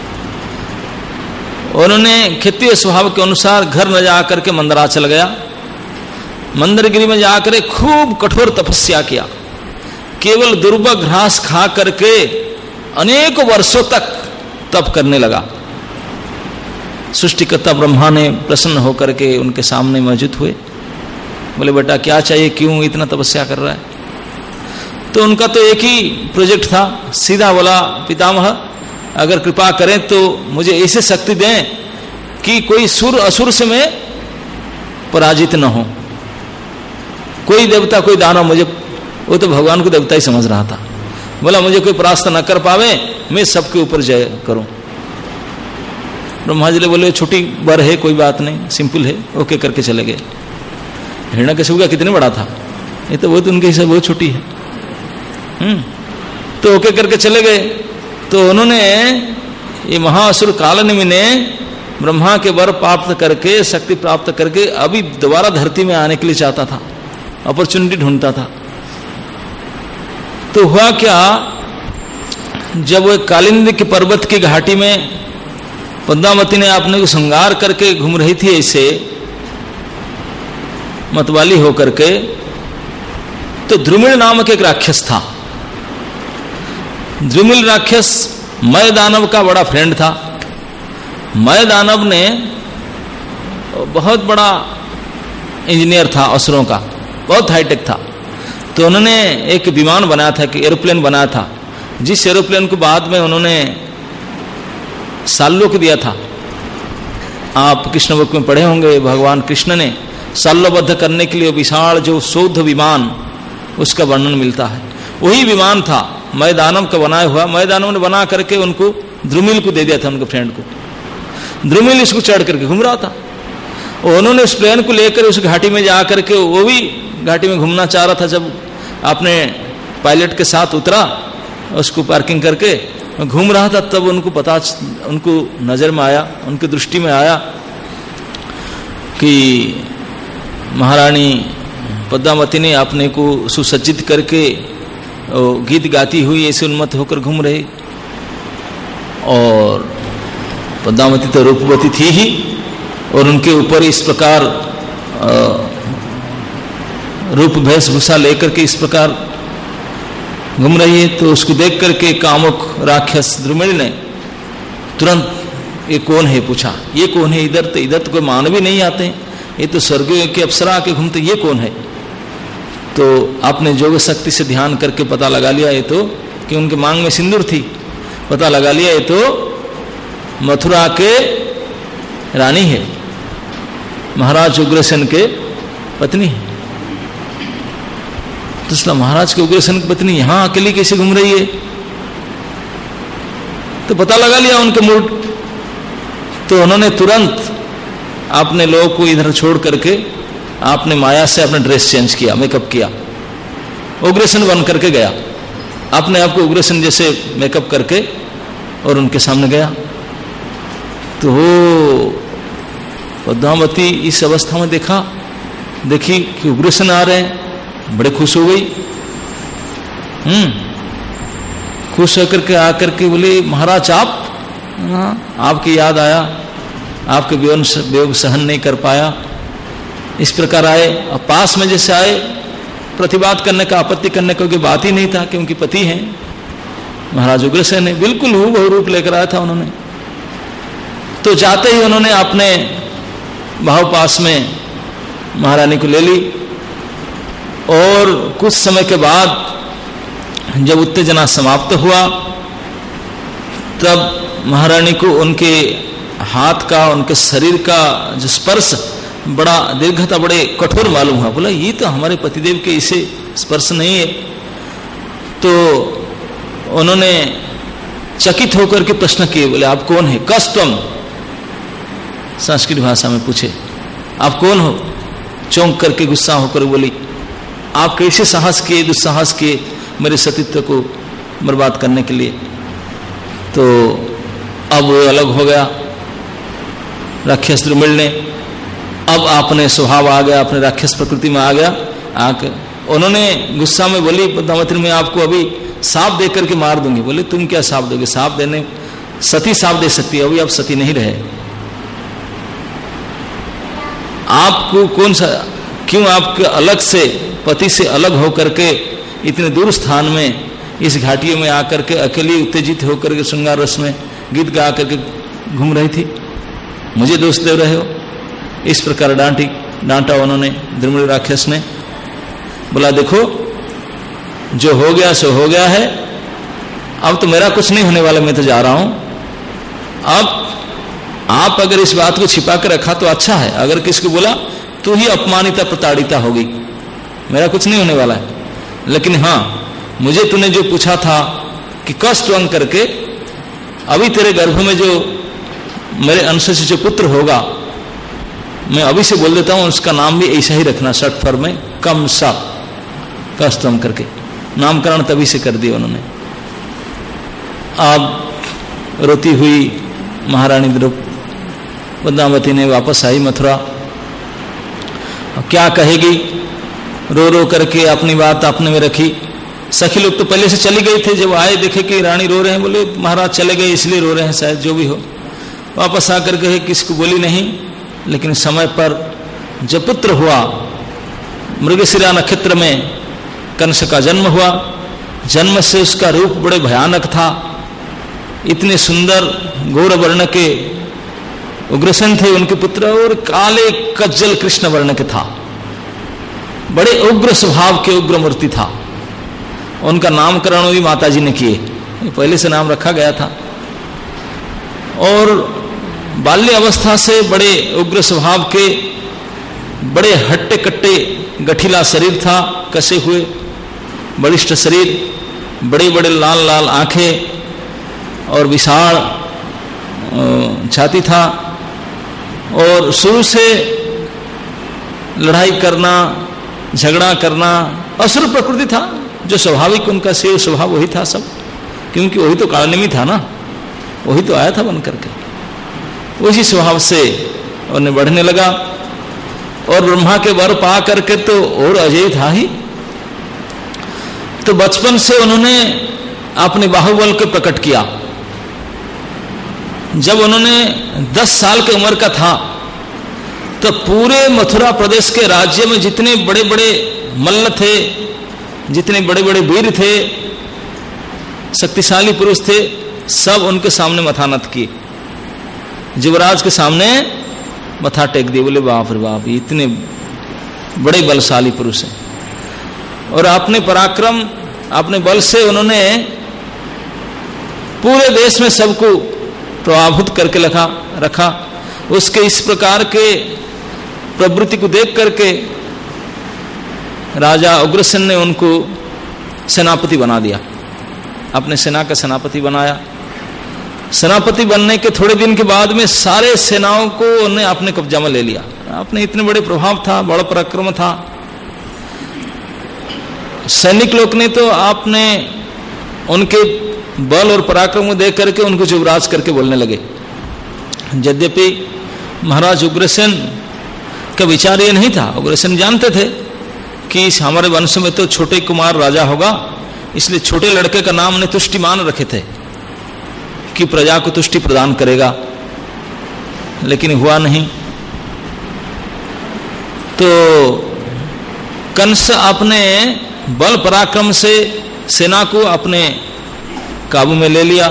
उन्होंने क्षत्रिय स्वभाव के अनुसार घर न जाकर के मंदराचल गया। मंदरगिरी में जाकर खूब कठोर तपस्या किया। केवल दुर्लभ घास खा करके अनेक वर्षों तक तप करने लगा। सृष्टिकर्ता ब्रह्मा ने प्रसन्न होकर के उनके सामने मौजूद हुए। बोले बेटा क्या चाहिए, क्यों इतना तपस्या कर रहा है? तो उनका तो एक ही प्रोजेक्ट था, सीधा बोला पितामह अगर कृपा करें तो मुझे ऐसे शक्ति दें कि कोई सुर असुर से मैं पराजित न हो। कोई देवता कोई दानव मुझे, वो तो भगवान को देवता ही समझ रहा था, बोला मुझे कोई परास्त न कर पावे, मैं सबके ऊपर जय करूं। ब्रह्मा जी बोले छोटी बर है, कोई बात नहीं, सिंपल है, ओके करके चले गए। हिरण्यकशिपु का कितने बड़ा था, ये तो बहुत उनके हिसाब बहुत छोटी है। तो ओके करके चले गए। तो उन्होंने, ये महाअसुर कालनिमि ने ब्रह्मा के वर प्राप्त करके, शक्ति प्राप्त करके अभी दोबारा धरती में आने के लिए चाहता था, अपॉर्चुनिटी ढूंढता था। तो हुआ क्या, जब वो कालिंदी के पर्वत की घाटी में पद्मावती ने अपने को श्रृंगार करके घूम रही थी ऐसे मतवाली होकर के, तो द्रुमिल नामक एक राक्षस था। द्रुमिल राक्षस मय दानव का बड़ा फ्रेंड था। मय दानव ने बहुत बड़ा इंजीनियर था असुरों का, बहुत हाईटेक था। तो उन्होंने एक विमान बनाया था, कि एरोप्लेन बनाया था, जिस एरोप्लेन को बाद में उन्होंने साल्लोक दिया था। आप कृष्ण बुक में पढ़े होंगे, भगवान कृष्ण ने साल्लोबद्ध करने के लिए विशाल जो शोध विमान, उसका वर्णन मिलता है। वही विमान था मय दानव का बनाया हुआ। मय दानव ने बना करके उनको द्रुमिल को दे दिया था, उनके फ्रेंड को। द्रुमिल इसको चढ़ करके घूम रहा था। उन्होंने उस प्लेन को लेकर उस घाटी में जा करके, वो भी घाटी में घूमना चाह रहा था। जब आपने पायलट के साथ उतरा, उसको पार्किंग करके घूम रहा था, तब उनको पता, उनको नजर में आया, उनकी दृष्टि में आया कि महारानी पद्मावती ने अपने को सुसज्जित करके गीत गाती हुई ऐसे उन्मत्त होकर घूम रहे। और पद्मावती तो रूपवती थी ही, और उनके ऊपर इस प्रकार रूप वेशभूषा लेकर के इस प्रकार घूम रही है। तो उसको देख करके कामुक राक्षस द्रुमिल ने तुरंत ये कौन है पूछा। ये कौन है? इधर तो कोई मानवी नहीं आते, ये तो स्वर्गीय के अप्सरा आके घूमते, ये कौन है? तो आपने जोग शक्ति से ध्यान करके पता लगा लिया ये तो, कि उनके मांग में सिंदूर थी, पता लगा लिया ये तो मथुरा के रानी है, महाराज उग्रसेन के पत्नी है। तो इसलिए महाराज के उग्रसेन की पत्नी यहां अकेली कैसे घूम रही है? तो पता लगा लिया उनके मूड। तो उन्होंने तुरंत अपने लोगों को इधर छोड़ करके आपने माया से अपना ड्रेस चेंज किया, मेकअप किया, उग्रसेन बन करके गया, अपने आप को उग्रसेन जैसे मेकअप करके और उनके सामने गया। तो पद्मावती इस अवस्था में देखी कि उग्रसेन आ रहे हैं, बड़े खुश हो गई। खुश होकर के आकर के बोले, महाराज आप, आपकी याद आया, आपके वियोग सहन नहीं कर पाया, इस प्रकार आए। अब पास में जैसे आए, प्रतिवाद करने का, आपत्ति करने का कोई बात ही नहीं था कि उनके पति हैं महाराज उग्रसेन ने, बिल्कुल हूबहू रूप लेकर आया था उन्होंने। तो जाते ही उन्होंने अपने भाव पास में महारानी को ले ली और कुछ समय के बाद जब उत्तेजना समाप्त हुआ तब महारानी को उनके हाथ का, उनके शरीर का जो स्पर्श बड़ा दीर्घ था, बड़े कठोर मालूम हुआ। बोला ये तो हमारे पतिदेव के इसे स्पर्श नहीं है। तो उन्होंने चकित होकर के प्रश्न किए, बोले आप कौन है? कस्तम, संस्कृत भाषा में पूछे, आप कौन हो? चौंक करके गुस्सा होकर बोली, आप कैसे साहस किए, दुस्साहस किए मेरे सतीत्व को बर्बाद करने के लिए? तो अब वो अलग हो गया राक्षस द्रुमिल ने, अब आपने स्वभाव आ गया, अपने राक्षस प्रकृति में आ गया। आकर उन्होंने गुस्सा में बोली, पद्मावती मैं आपको अभी सांप दे करके मार दूंगी। बोले तुम क्या सांप दोगे? सांप देने, सती सांप दे सकती है, अभी आप सती नहीं रहे। आपको कौन सा, क्यों आपके अलग से, पति से अलग होकर के इतने दूर स्थान में इस घाटियों में आकर के अकेली उत्तेजित होकर के श्रृंगार रस में गीत गा करके घूम रही थी, मुझे दोष दे रहे हो? इस प्रकार डांटा उन्होंने द्रुमिल राक्षस ने। बोला देखो जो हो गया सो हो गया है, अब तो मेरा कुछ नहीं होने वाला, मैं तो जा रहा हूं। अब आप अगर इस बात को छिपा कर रखा तो अच्छा है, अगर किसको बोला तो ही अपमानिता प्रताड़िता होगी, मेरा कुछ नहीं होने वाला है। लेकिन हाँ, मुझे तूने जो पूछा था कि कष्ट अंग करके अभी तेरे गर्भ में जो मेरे अंश से जो पुत्र होगा, मैं अभी से बोल देता हूं उसका नाम भी ऐसा ही रखना, शर्ट फॉर्म में कमसा, कस्तम करके नामकरण तभी से कर दिया उन्होंने। अब रोती हुई महारानी पद्मावती ने वापस आई मथुरा। क्या कहेगी, रो रो करके अपनी बात आपने में रखी। सखी लोग तो पहले से चली गई थे, जब आए देखे कि रानी रो रहे हैं, बोले महाराज चले गए इसलिए रो रहे हैं, शायद जो भी हो। वापस आकर कहे किसको बोली नहीं, लेकिन समय पर जब पुत्र हुआ, मृगशिरा नक्षत्र में कंस का जन्म हुआ। जन्म से उसका रूप बड़े भयानक था, इतने सुंदर गौर वर्ण के उग्रसेन थे उनके पुत्र, और काले कज्जल कृष्ण वर्ण के था, बड़े उग्र स्वभाव के उग्र मूर्ति था। उनका नामकरण भी माताजी ने किए, पहले से नाम रखा गया था। और बाल्य अवस्था से बड़े उग्र स्वभाव के, बड़े हट्टे कट्टे गठीला शरीर था, कसे हुए बलिष्ठ शरीर, बड़े बड़े लाल लाल आंखें और विशाल छाती था। और शुरू से लड़ाई करना, झगड़ा करना, असुर प्रकृति था, जो स्वाभाविक उनका से स्वभाव वही था सब, क्योंकि वही तो कालनेमी था ना, वही तो आया था बन करके। उसी स्वभाव से उन्हें बढ़ने लगा, और ब्रह्मा के वर पा करके तो और अजय था ही। तो बचपन से उन्होंने अपने बाहुबल को प्रकट किया। जब उन्होंने 10 साल की उम्र का था, तो पूरे मथुरा प्रदेश के राज्य में जितने बड़े बड़े मल्ल थे, जितने बड़े बड़े वीर थे, शक्तिशाली पुरुष थे, सब उनके सामने मथा नत किए, युवराज के सामने मथा टेक दिए। बोले बाप रे बाप, इतने बड़े बलशाली पुरुष हैं। और अपने पराक्रम, अपने बल से उन्होंने पूरे देश में सबको प्रभावित करके रखा। उसके इस प्रकार के प्रवृत्ति को देख करके राजा उग्रसेन ने उनको सेनापति बना दिया, अपने सेना का सेनापति बनाया। सेनापति बनने के थोड़े दिन के बाद में सारे सेनाओं को उन्हें अपने कब्जा में ले लिया। आपने इतने बड़े प्रभाव था, बड़ा पराक्रम था, सैनिक लोग ने तो आपने उनके बल और पराक्रम को देख करके उनको युवराज करके बोलने लगे। यद्यपि महाराज उग्रसेन का विचार ये नहीं था। उग्रसेन जानते थे कि इस हमारे वंश में तो छोटे कुमार राजा होगा, इसलिए छोटे लड़के का नाम उन्हें तुष्टिमान रखे थे कि प्रजा को तुष्टि प्रदान करेगा, लेकिन हुआ नहीं। तो कंस अपने बल पराक्रम से सेना को अपने काबू में ले लिया।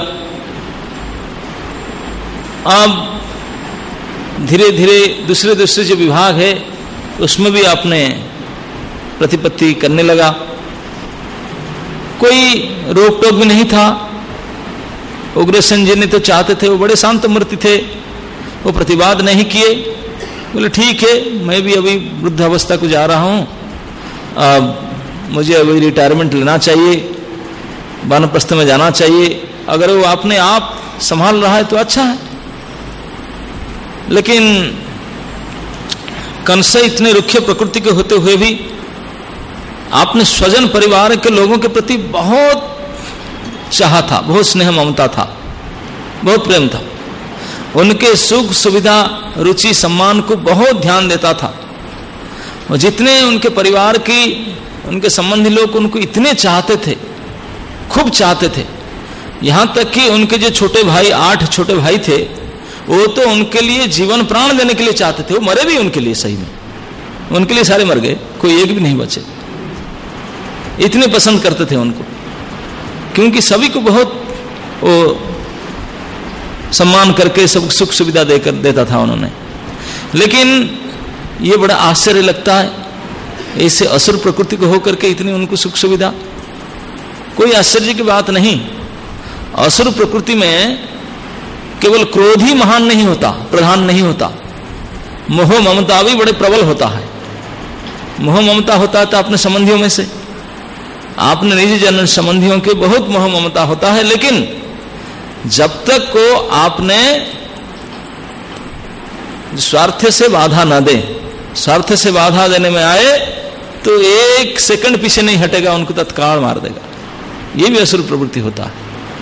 अब धीरे धीरे दूसरे जो विभाग है उसमें भी अपने प्रतिपत्ति करने लगा। कोई रोक टोक भी नहीं था। उग्रसेन जी ने तो चाहते थे, वो बड़े शांत मूर्ति थे, वो प्रतिवाद नहीं किए। बोले ठीक है, मैं भी अभी वृद्ध अवस्था को जा रहा हूं, अब मुझे अभी रिटायरमेंट लेना चाहिए, वानप्रस्थ में जाना चाहिए। अगर वो अपने आप संभाल रहा है तो अच्छा है। लेकिन कंस इतने रुखे प्रकृति के होते हुए भी आपने स्वजन परिवार के लोगों के प्रति बहुत चाह था, बहुत स्नेह ममता था, बहुत प्रेम था। उनके सुख सुविधा रुचि सम्मान को बहुत ध्यान देता था। और जितने उनके परिवार की उनके संबंधी लोग उनको इतने चाहते थे, खूब चाहते थे, यहां तक कि उनके जो छोटे भाई 8 छोटे भाई थे वो तो उनके लिए जीवन प्राण देने के लिए चाहते थे। वो मरे भी उनके लिए, सही में उनके लिए सारे मर गए, कोई एक भी नहीं बचे। इतने पसंद करते थे उनको, क्योंकि सभी को बहुत वो सम्मान करके सब सुख सुविधा देकर देता था उन्होंने। लेकिन ये बड़ा आश्चर्य लगता है, ऐसे असुर प्रकृति को होकर के इतनी उनको सुख सुविधा। कोई आश्चर्य की बात नहीं। असुर प्रकृति में केवल क्रोध ही महान नहीं होता, प्रधान नहीं होता, मोह ममता भी बड़े प्रबल होता है। मोह ममता होता था अपने संबंधियों में से, आपने निजी जन संबंधियों के बहुत मोह ममता होता है। लेकिन जब तक को आपने स्वार्थ से बाधा ना दे, स्वार्थ से बाधा देने में आए तो 1 सेकंड पीछे नहीं हटेगा, उनको तत्काल मार देगा। ये भी असुर प्रवृत्ति होता है।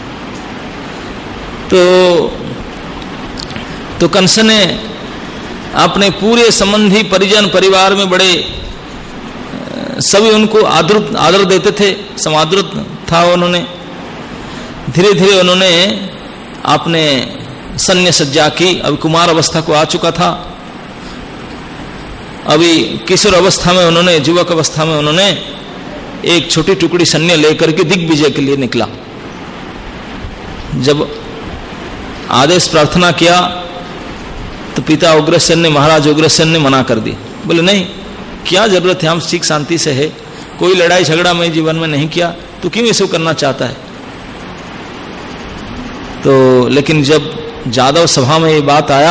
तो कंस ने अपने पूरे संबंधी परिजन परिवार में बड़े सभी उनको आदर देते थे, समादृत था उन्होंने। धीरे धीरे उन्होंने अपने सन्य सज्जा की, अभी कुमार अवस्था को आ चुका था, अभी किशोर अवस्था में उन्होंने, युवक अवस्था में उन्होंने एक छोटी टुकड़ी सैन्य लेकर के दिग्विजय के लिए निकला। जब आदेश प्रार्थना किया तो पिता उग्रसेन ने, महाराज उग्रसेन ने मना कर दी। बोले नहीं, क्या जरूरत है, हम ठीक शांति से है, कोई लड़ाई झगड़ा मैं जीवन में नहीं किया, तो क्यों ये करना चाहता है। तो लेकिन जब जादव सभा में ये बात आया,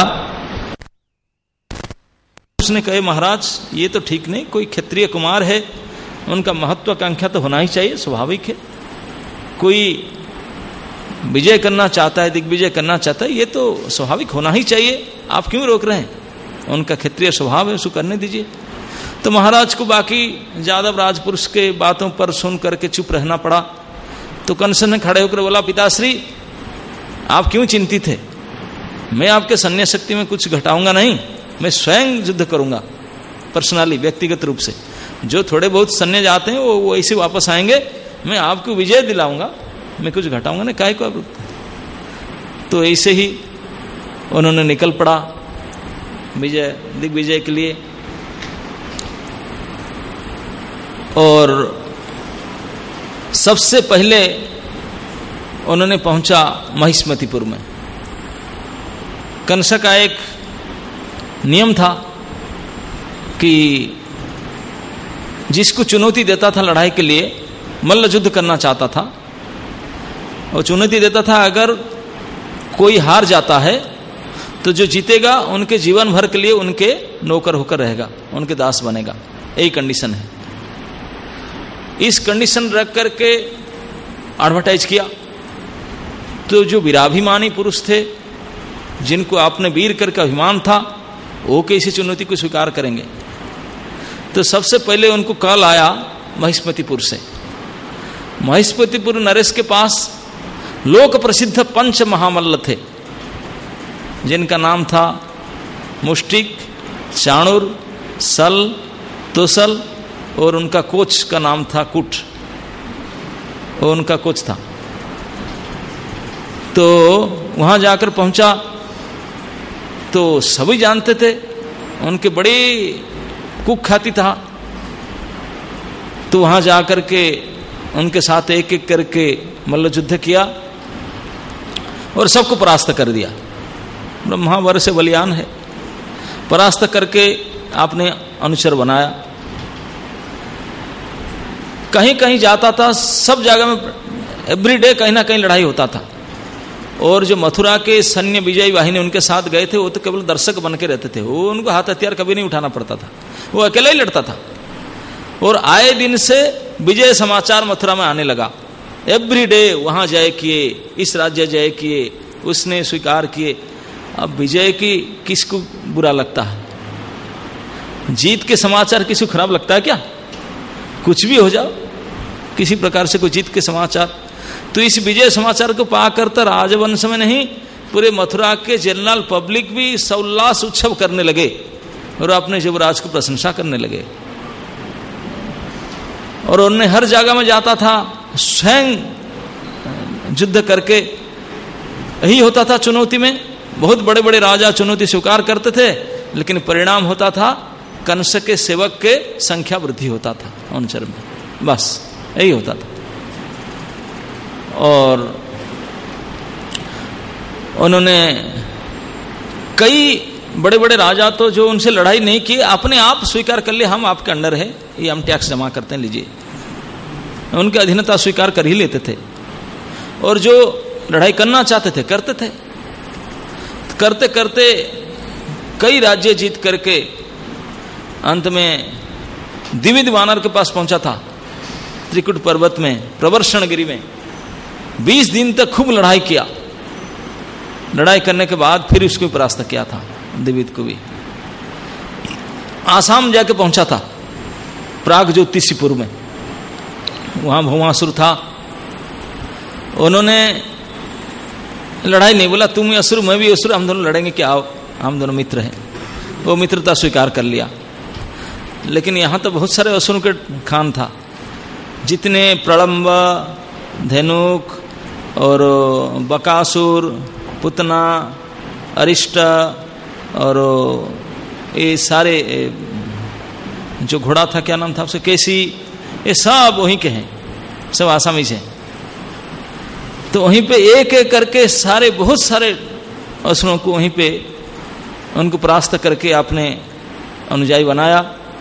उसने कहे महाराज ये तो ठीक नहीं, कोई क्षत्रिय कुमार है, उनका महत्वाकांक्षा तो होना ही चाहिए, स्वाभाविक है। कोई विजय करना चाहता है, दिग्विजय करना चाहता है, ये तो स्वाभाविक होना ही चाहिए, आप क्यों रोक रहे हैं, उनका क्षत्रिय स्वभाव है, उसको करने दीजिए। तो महाराज को बाकी यादव राजपुरुष के बातों पर सुन करके चुप रहना पड़ा। तो कंस ने खड़े होकर बोला, पिताश्री आप क्यों चिंतित है, मैं आपके सैन्य शक्ति में कुछ घटाऊंगा नहीं, मैं स्वयं युद्ध करूंगा, पर्सनली व्यक्तिगत रूप से। जो थोड़े बहुत सैन्य जाते हैं वो ऐसे वापस आएंगे, मैं आपको विजय दिलाऊंगा, मैं कुछ घटाऊंगा नहीं, काहे को। तो ऐसे ही उन्होंने निकल पड़ा विजय दिग्विजय के लिए। और सबसे पहले उन्होंने पहुंचा महिष्मतिपुर में। कंस का एक नियम था कि जिसको चुनौती देता था लड़ाई के लिए, मल्ल युद्ध करना चाहता था, और चुनौती देता था अगर कोई हार जाता है तो जो जीतेगा उनके जीवन भर के लिए उनके नौकर होकर रहेगा, उनके दास बनेगा, यही कंडीशन है। इस कंडीशन रख करके एडवर्टाइज किया तो जो वीराभिमानी पुरुष थे, जिनको आपने वीर करके अभिमान था, वो कैसी चुनौती को स्वीकार करेंगे? तो सबसे पहले उनको कॉल आया महिष्मतिपुर से। महिष्मतिपुर नरेश के पास लोक प्रसिद्ध 5 महामल्ल थे, जिनका नाम था मुष्टिक, चाणूर, सल, तुसल, और उनका कोच का नाम था कुट, वो उनका कोच था। तो वहां जाकर पहुंचा तो सभी जानते थे, उनके बड़े कुख्याति था। तो वहां जाकर के उनके साथ एक एक करके मल्ल युद्ध किया और सबको परास्त कर दिया। ब्रह्मावर से बलियान है, परास्त करके आपने अनुचर बनाया। कहीं कहीं जाता था, सब जगह में एवरीडे कहीं ना कहीं लड़ाई होता था। और जो मथुरा के सैन्य विजयी वाहिनी उनके साथ गए थे, वो तो केवल दर्शक बन के रहते थे, वो उनको हाथ हथियार कभी नहीं उठाना पड़ता था, वो अकेला ही लड़ता था। और आए दिन से विजय समाचार मथुरा में आने लगा। एवरीडे वहां जय किए, इस राज्य जय किए, उसने स्वीकार किए। अब विजय की किसको बुरा लगता है? जीत के समाचार किसी को खराब लगता है क्या? कुछ भी हो जाओ, किसी प्रकार से कोई जीत के समाचार। तो इस विजय समाचार को पाकर तो राजवंश में नहीं, पूरे मथुरा के जनरल पब्लिक भी सौल्लास उत्सव करने लगे और अपने युवराज को प्रशंसा करने लगे। और उन्हें हर जगह में जाता था, स्वयं युद्ध करके यही होता था। चुनौती में बहुत बड़े बड़े राजा चुनौती स्वीकार करते थे, लेकिन परिणाम होता था कंस के सेवक के संख्या वृद्धि होता था अनुचर में, बस यही होता था। और उन्होंने कई बड़े बड़े राजा तो जो उनसे लड़ाई नहीं की, अपने आप स्वीकार कर लिए, हम आपके अंडर है, ये हम टैक्स जमा करते हैं, लीजिए। उनके अधीनता स्वीकार कर ही लेते थे। और जो लड़ाई करना चाहते थे करते थे। करते करते कई राज्य जीत करके अंत में द्विविध वानर के पास पहुंचा था, त्रिकुट पर्वत में, प्रवर्षणगिरी में। 20 दिन तक खूब लड़ाई किया। लड़ाई करने के बाद फिर उसको परास्त किया था, द्विविध को भी। आसाम जाके पहुंचा था, प्राग ज्योतिषीपुर में, वहां भौमासुर था। उन्होंने लड़ाई नहीं, बोला तुम असुर मैं भी असुर, हम दोनों लड़ेंगे, क्या आओ, हम दोनों मित्र हैं। वो मित्रता स्वीकार कर लिया। लेकिन यहां तो बहुत सारे असुरों के खान था, जितने प्रलंब, धेनुक और बकासुर, पुतना, अरिष्ट और ये सारे जो घोड़ा था, क्या नाम था उससे, केसी, ये सब वहीं के हैं, सब आसामी से। तो वहीं पे एक एक करके सारे बहुत सारे असुरों को वहीं पे उनको परास्त करके आपने अनुयायी बनाया।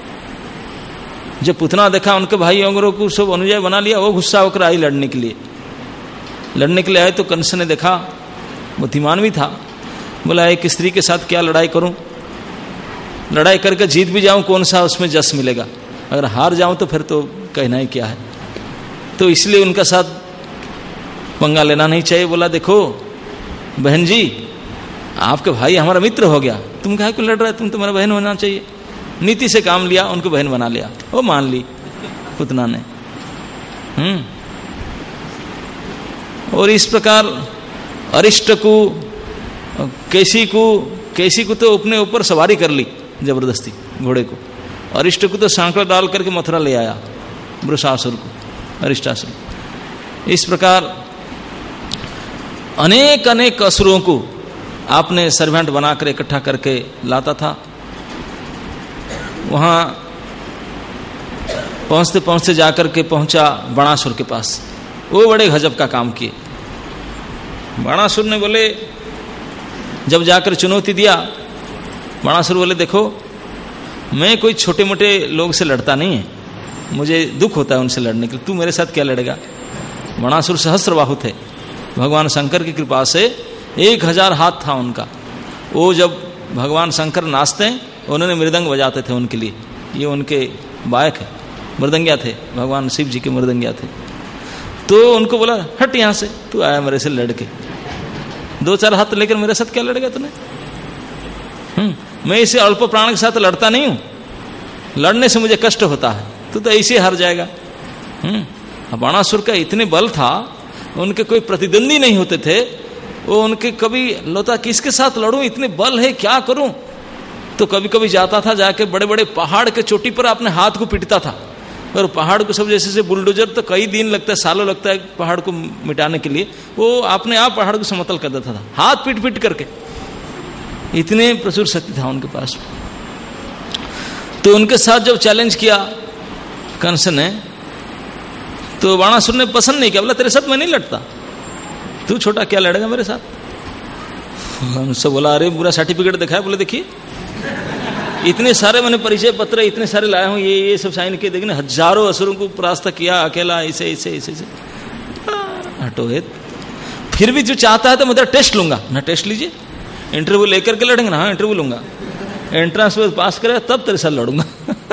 जब पुतना देखा उनके भाई अंगरों को सब अनुयायी बना लिया, वो गुस्सा होकर आई लड़ने के लिए। लड़ने के लिए आए तो कंस ने देखा, बुद्धिमान भी था, बोला एक स्त्री के साथ क्या लड़ाई करूं, लड़ाई करके जीत भी जाऊं कौन सा उसमें जस मिलेगा, अगर हार जाऊं तो फिर तो कहना ही क्या है। तो इसलिए उनका साथ पंगा लेना नहीं चाहिए। बोला देखो बहन जी, आपके भाई हमारा मित्र हो गया, तुम काहे को लड़ रहे, तुम तुम्हारा बहन होना चाहिए। नीति से काम लिया, उनको बहन बना लिया, वो मान ली पुतना ने। और इस प्रकार अरिष्ट को, केसी को तो अपने ऊपर सवारी कर ली जबरदस्ती घोड़े को। अरिष्ट को तो सांकड़ा डाल करके मथुरा ले आया, वृषासुर को, अरिष्टासुर। इस प्रकार अनेक अनेक असुरों को आपने सर्वेंट बनाकर इकट्ठा करके लाता था। वहां पहुंचते पहुंचते जाकर के पहुंचा बाणासुर के पास। वो बड़े गजब का काम किए। बाणासुर ने बोले, जब जाकर चुनौती दिया, बाणासुर बोले देखो मैं कोई छोटे मोटे लोग से लड़ता नहीं है, मुझे दुख होता है उनसे लड़ने के लिए, तू मेरे साथ क्या लड़ेगा। बाणासुर सहस्त्रबाहु थे, भगवान शंकर की कृपा से 1000 हाथ था उनका। वो जब भगवान शंकर नाचते हैं, उन्होंने मृदंग बजाते थे उनके लिए, ये उनके बायक है, मृदंगिया थे, भगवान शिव जी के मृदंगिया थे। तो उनको बोला हट यहाँ से, तू आया मेरे से लड़के, 2-4 हाथ लेकर मेरे साथ क्या लड़ेगा तूने? मैं इसे अल्प प्राण के साथ लड़ता नहीं हूं, लड़ने से मुझे कष्ट होता है, तू तो ऐसे हार जाएगा। बाणासुर का इतने बल था, उनके कोई प्रतिद्वंदी नहीं होते थे, वो उनके कभी लोता किसके साथ लड़ूं, इतने बल है क्या करूं। तो कभी कभी जाता था, जाके बड़े बड़े पहाड़ के चोटी पर अपने हाथ को पीटता था, और पहाड़ को सब जैसे बुलडोजर तो कई दिन लगता है, सालों लगता है पहाड़ को मिटाने के लिए, वो अपने आप पहाड़ को समतल कर देता था हाथ पीट पीट करके, इतने प्रचुर शक्ति था उनके पास। तो उनके साथ जब चैलेंज किया कंस ने, तो बाणासुर ने पसंद नहीं किया, बोला तेरे साथ मैं नहीं लड़ता, तू छोटा क्या लड़ेगा मेरे साथ। उनसे बोला अरे पूरा सर्टिफिकेट दिखाया, बोले देखिए इतने सारे मैंने परिचय पत्र इतने सारे लाया हूं, ये सब साइन किए, देखने हजारों असुरों को परास्त किया अकेला, ऐसे ऐसे ऐसे ऐसे। हटो है, फिर भी जो चाहता है तो मैं टेस्ट लूंगा ना, टेस्ट लीजिए, इंटरव्यू लेकर के लड़ेंगे ना, हाँ इंटरव्यू लूंगा, एंट्रेंस में पास करे तब तेरे साथ लड़ूंगा।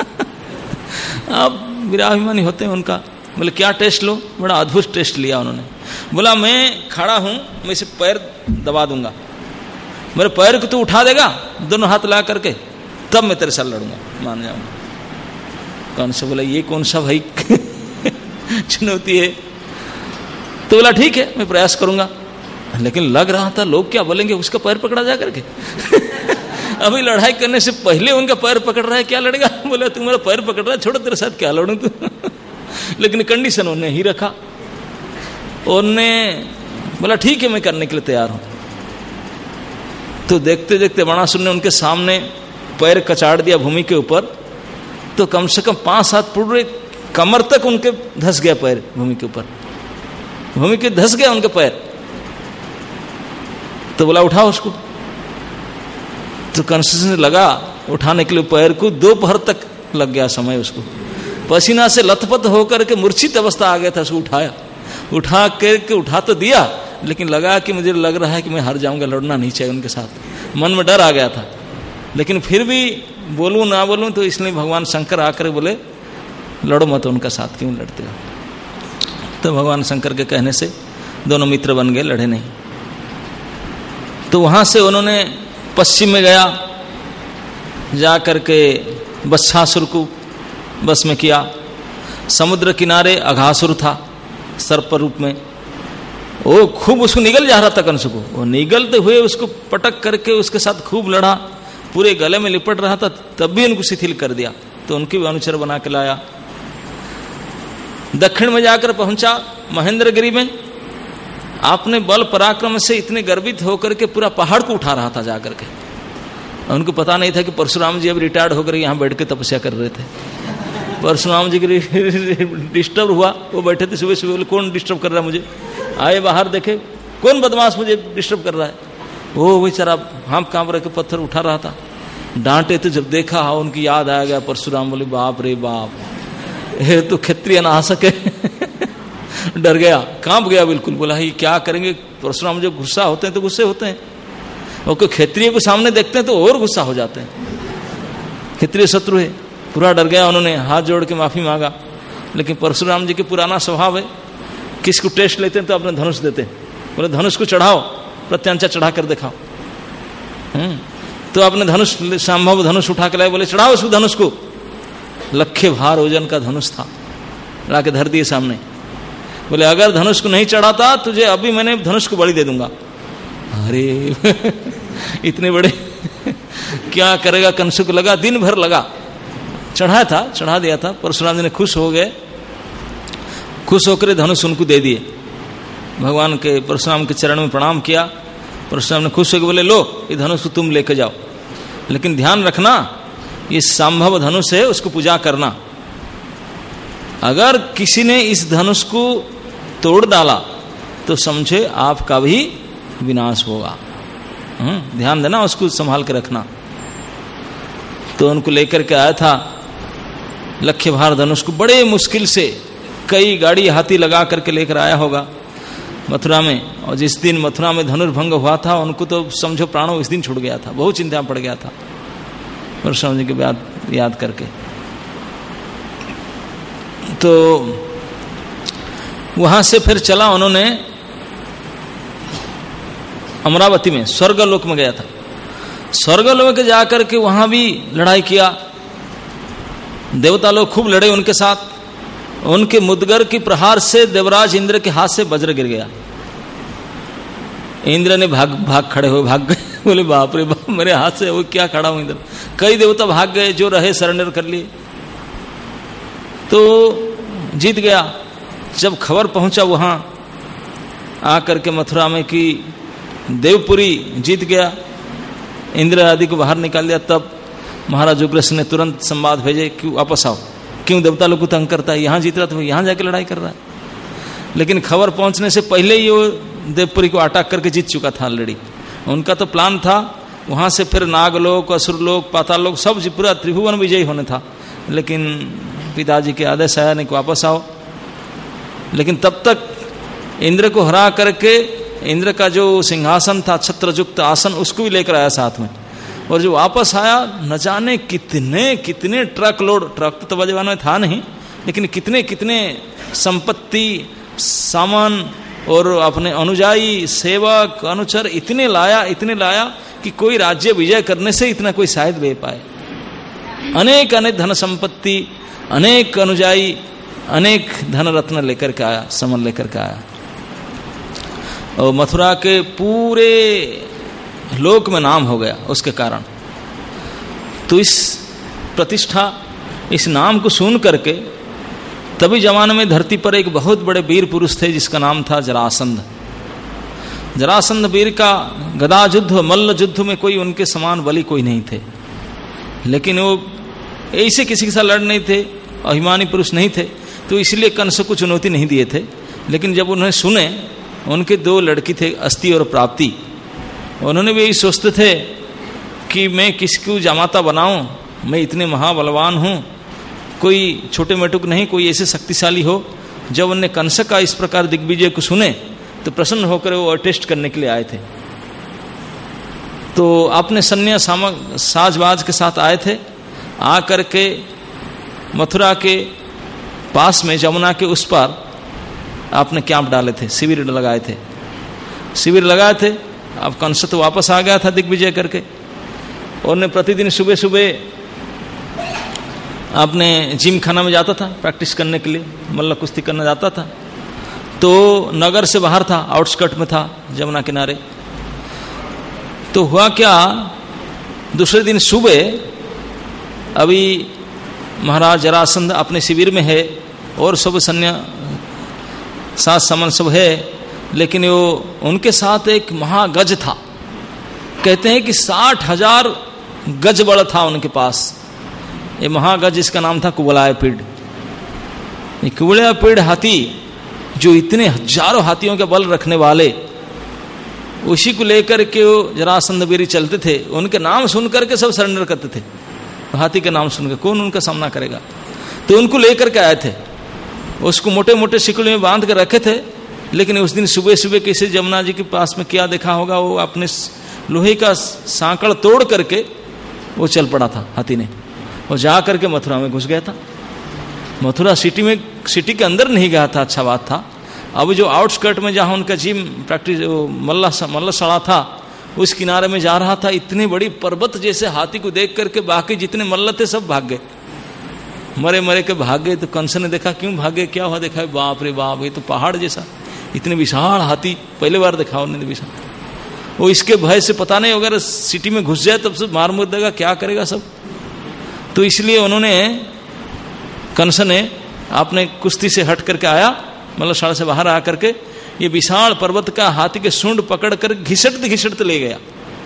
अब विराभिमानी होते हैं उनका। बोले क्या टेस्ट लो, बड़ा अद्भुत टेस्ट लिया उन्होंने। बोला मैं खड़ा हूं, मैं इसे पैर दबा दूंगा, मेरे पैर को तू उठा देगा दोनों हाथ ला करके, तब मैं तेरे साथ लड़ूंगा, मान जाऊंगा। कौन से बोला ये कौन सा भाई चुनौती है। तो बोला ठीक है मैं प्रयास करूंगा, लेकिन लग रहा था लोग क्या बोलेंगे, उसका पैर पकड़ा जा करके। अभी लड़ाई करने से पहले उनका पैर पकड़ रहा है, क्या लड़ेगा। बोला तू मेरा पैर पकड़ रहा है, छोड़ो तेरे साथ क्या लड़ूं तू। लेकिन कंडीशन उन्होंने ही रखा, उन्होंने बोला ठीक है मैं करने के लिए तैयार हूं। तो देखते देखते बाणासुर ने उनके सामने पैर कचाड़ दिया भूमि के ऊपर, तो कम से कम 5-7 पूरे कमर तक उनके धस गया पैर भूमि के ऊपर, भूमि के धस गया उनके पैर। तो बोला उठाओ उसको। तो कंस ने लगा उठाने के लिए पैर को, 2 पहर तक लग गया समय उसको, पसीना से लथपथ होकर के मूर्छित अवस्था आ गया था। उसको उठाया, उठा करके उठा तो दिया, लेकिन लगा कि मुझे लग रहा है कि मैं हार जाऊंगा, लड़ना नहीं चाहिए उनके साथ, मन में डर आ गया था। लेकिन फिर भी बोलूं ना बोलूं, तो इसलिए भगवान शंकर आकर बोले लड़ो मत उनका साथ, क्यों लड़ते हो। तो भगवान शंकर के कहने से दोनों मित्र बन गए, लड़े नहीं। तो वहां से उन्होंने पश्चिम में गया, जा करके वत्सासुर को बस में किया। समुद्र किनारे अघासुर था सर्प रूप में, वो खूब उसको निगल जा रहा था कंस को, वो निगलते हुए उसको पटक करके उसके साथ खूब लड़ा, पूरे गले में लिपट रहा था, तब भी उनको शिथिल कर दिया। तो उनकी भी अनुचर बना के लाया। दक्षिण में जाकर पहुंचा महेंद्रगिरी में, आपने बल पराक्रम से इतने गर्वित होकर के पूरा पहाड़ को उठा रहा था जाकर के। उनको पता नहीं था कि परशुराम जी अब रिटायर्ड होकर यहाँ बैठ के तपस्या कर रहे थे। परशुराम जी डिस्टर्ब हुआ, वो बैठे थे सुबह सुबह, बोले कौन डिस्टर्ब कर रहा है मुझे। आए बाहर देखे कौन बदमाश मुझे डिस्टर्ब कर रहा है। वो बेचारा हाथ कांप रहे के पत्थर उठा रहा था, डांटे। तो जब देखा उनकी याद आ गया, परशुराम बोले बाप रे बाप, ये तो क्षत्रिय ना आ सके। डर गया, कांप गया बिल्कुल। बोला ये क्या करेंगे। परशुराम जब गुस्सा होते हैं तो गुस्से होते हैं, और कोई क्षत्रिय को सामने देखते हैं तो और गुस्सा हो जाते हैं, क्षत्रिय शत्रु है। पूरा डर गया, उन्होंने हाथ जोड़ के माफी मांगा। लेकिन परशुराम जी के पुराना स्वभाव है, किसको टेस्ट लेते हैं तो अपने धनुष देते हैं। बोले धनुष को चढ़ाओ, प्रत्यांचा चढ़ा कर दिखाओ। तो अपने धनुष संभव धनुष उठा के लाए, बोले चढ़ाओ उस धनुष को। लखे भार वजन का धनुष था, ला के धर दिए सामने। बोले अगर धनुष को नहीं चढ़ाता तुझे अभी मैंने धनुष को बलि दे दूंगा। अरे इतने बड़े क्या करेगा। कंस को लगा, दिन भर लगा, चढ़ाया था, चढ़ा दिया था। परशुराम जी ने खुश हो गए, खुश होकर धनुष उनको दे दिए। भगवान के परशुराम के चरण में प्रणाम किया। परशुराम ने खुश होकर बोले लो ये धनुष को तुम लेकर जाओ, लेकिन ध्यान रखना ये संभव धनुष है, उसको पूजा करना। अगर किसी ने इस धनुष को तोड़ डाला तो समझे आपका भी विनाश होगा। ध्यान देना, उसको संभाल के रखना। तो उनको लेकर के आया था लक्ष्य भार धनुष को, बड़े मुश्किल से कई गाड़ी हाथी लगा करके लेकर आया होगा मथुरा में। और जिस दिन मथुरा में धनुर्भंग हुआ था उनको तो समझो प्राणों इस दिन छूट गया था, बहुत चिंता पड़ गया था परशुराम जी की बात याद करके। तो वहां से फिर चला उन्होंने अमरावती में स्वर्गलोक में गया था। स्वर्गलोक में जाकर के वहां भी लड़ाई किया, देवता लोग खूब लड़े उनके साथ। उनके मुदगर की प्रहार से देवराज इंद्र के हाथ से वज्र गिर गया। इंद्र ने भाग खड़े हुए भाग गए, बोले बाप रे बाप, मेरे हाथ से वो क्या खड़ा हूं इधर। कई देवता भाग गए, जो रहे सरेंडर कर लिए, तो जीत गया। जब खबर पहुंचा वहां आकर के मथुरा में कि देवपुरी जीत गया, इंद्र आदि को बाहर निकाल दिया, तब महाराज उग्रसेन ने तुरंत संवाद भेजे कि वापस आओ, क्यों देवता लोग को तंग करता है, यहां जीत रहा था यहां जाके लड़ाई कर रहा है। लेकिन खबर पहुंचने से पहले ही वो देवपुरी को अटैक करके जीत चुका था ऑलरेडी। उनका तो प्लान था वहां से फिर नागलोक, असुरलोक, पातालोक सब पूरा त्रिभुवन विजयी होने था, लेकिन पिताजी के आदेश आया नहीं कि वापस आओ। लेकिन तब तक इंद्र को हरा करके इंद्र का जो सिंहासन था छत्रयुक्त आसन, उसको भी लेकर आया साथ में। और जो वापस आया, न जाने कितने कितने ट्रक लोड, ट्रक तो बजवान में था नहीं, लेकिन कितने कितने संपत्ति, सामान और अपने अनुजाई, सेवक, अनुचर इतने लाया कि कोई राज्य विजय करने से इतना कोई शायद ले पाए। अनेक अनेक धन संपत्ति, अनेक अनुजाई, अनेक धन रत्न लेकर के आया, समन लेकर के आया। और मथुरा के पूरे लोक में नाम हो गया उसके कारण। तो इस प्रतिष्ठा, इस नाम को सुन करके तभी जमाने में धरती पर एक बहुत बड़े वीर पुरुष थे जिसका नाम था जरासंध। जरासंध वीर का गदा युद्ध, मल्ल युद्ध में कोई उनके समान बली कोई नहीं थे, लेकिन वो ऐसे किसी के साथ लड़ नहीं थे, अभिमानी पुरुष नहीं थे, तो इसलिए कंस को चुनौती नहीं दिए थे। लेकिन जब उन्होंने सुने, उनके दो लड़की थे अस्ति और प्राप्ति, उन्होंने भी यही सोचते थे कि मैं किसको जामाता बनाऊं, मैं इतने महाबलवान हूं, कोई छोटे मेटुक नहीं, कोई ऐसे शक्तिशाली हो। जब उन्होंने कंस का इस प्रकार दिग्विजय को सुने तो प्रसन्न होकर वो टेस्ट करने के लिए आए थे। तो अपने सैन्य साजबाज के साथ आए थे। आकर के मथुरा के पास में जमुना के उस पार आपने कैंप डाले थे, शिविर लगाए थे, शिविर लगाए थे। अब कंस तो वापस आ गया था दिग्विजय करके, और ने प्रतिदिन सुबह सुबह आपने जिम खाना में जाता था प्रैक्टिस करने के लिए, मल्ल कुश्ती करने जाता था। तो नगर से बाहर था, आउटस्कर्ट में था, जमुना किनारे। तो हुआ क्या, दूसरे दिन सुबह अभी महाराज जरासंध अपने शिविर में है और सब सैन्य साथ समन सब है, लेकिन वो उनके साथ एक महागज था। कहते हैं कि 60,000 गज बल था उनके पास। ये महागज, इसका नाम था कुवलयापीड़। ये कुवलयापीड़ हाथी, जो इतने हजारों हाथियों के बल रखने वाले, उसी को लेकर के वो जरासंध वीर चलते थे। उनके नाम सुन करके सब सरेंडर करते थे। हाथी के नाम सुनकर कौन उनका सामना करेगा, तो उनको लेकर के आए थे। उसको मोटे मोटे सिकल में बांध कर रखे थे। लेकिन उस दिन सुबह सुबह किसी जमुना जी के पास में क्या देखा होगा, वो अपने लोहे का सांकड़ तोड़ करके वो चल पड़ा था हाथी ने, और जा करके मथुरा में घुस गया था। मथुरा सिटी के अंदर नहीं गया था, अच्छा बात था। अब जो आउटस्कर्ट में जहाँ उनका जिम प्रैक्टिस मल्ल सड़ा था, उस किनारे में जा रहा था। इतनी बड़ी पर्वत जैसे हाथी को देख करके बाकी जितने मल्ल थे सब भाग गए, मरे मरे के भाग गए। तो कंस ने देखा क्यों भागे, क्या हुआ, देखा बाप रे बाप, ये तो पहाड़ जैसा इतने विशाल हाथी पहले बार देखा उन्होंने विशाल। वो इसके भय से पता नहीं अगर सिटी में घुस जाए तब सब मार मुर देगा, क्या करेगा सब। तो इसलिए उन्होंने, कंस ने अपने कुश्ती से हट करके आया, मतलब शाला से बाहर आ करके ये विशाल पर्वत का हाथी के सूंड पकड़ कर घिसटते घिसटते ले गया,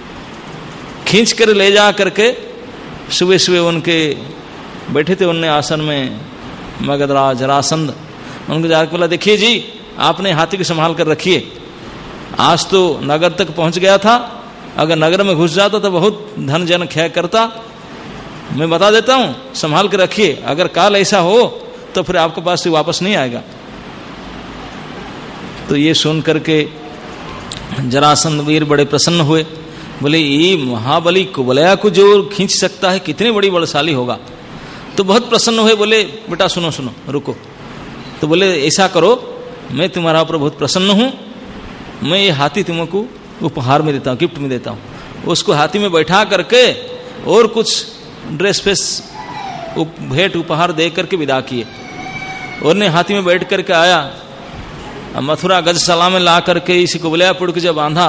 खींच कर ले जा करके। सुबह सुबह उनके बैठे थे उनने आसन में मगधराज जरासंध, उनको जाकर बोला, देखिए जी, आपने हाथी को संभाल कर रखिए। आज तो नगर तक पहुंच गया था, अगर नगर में घुस जाता तो बहुत धन जन क्षय करता। मैं बता देता हूं, संभाल कर रखिए, अगर काल ऐसा हो तो फिर आपके पास से वापस नहीं आएगा। तो ये सुन करके जरासंध वीर बड़े प्रसन्न हुए। बोले, ये महाबली कुवलया को जो खींच सकता है, कितने बड़ी बलशाली होगा। तो बहुत प्रसन्न हुए। बोले, बेटा सुनो सुनो, रुको। तो बोले, ऐसा करो, मैं तुम्हारा ऊपर बहुत प्रसन्न हूं, मैं ये हाथी तुमको उपहार में देता हूँ, गिफ्ट में देता हूँ। उसको हाथी में बैठा करके और कुछ ड्रेस फेस भेंट उपहार दे करके विदा किए। और ने हाथी में बैठ करके आया, मथुरा गजशाला में ला करके इसी कुबलयापुर को जब बांधा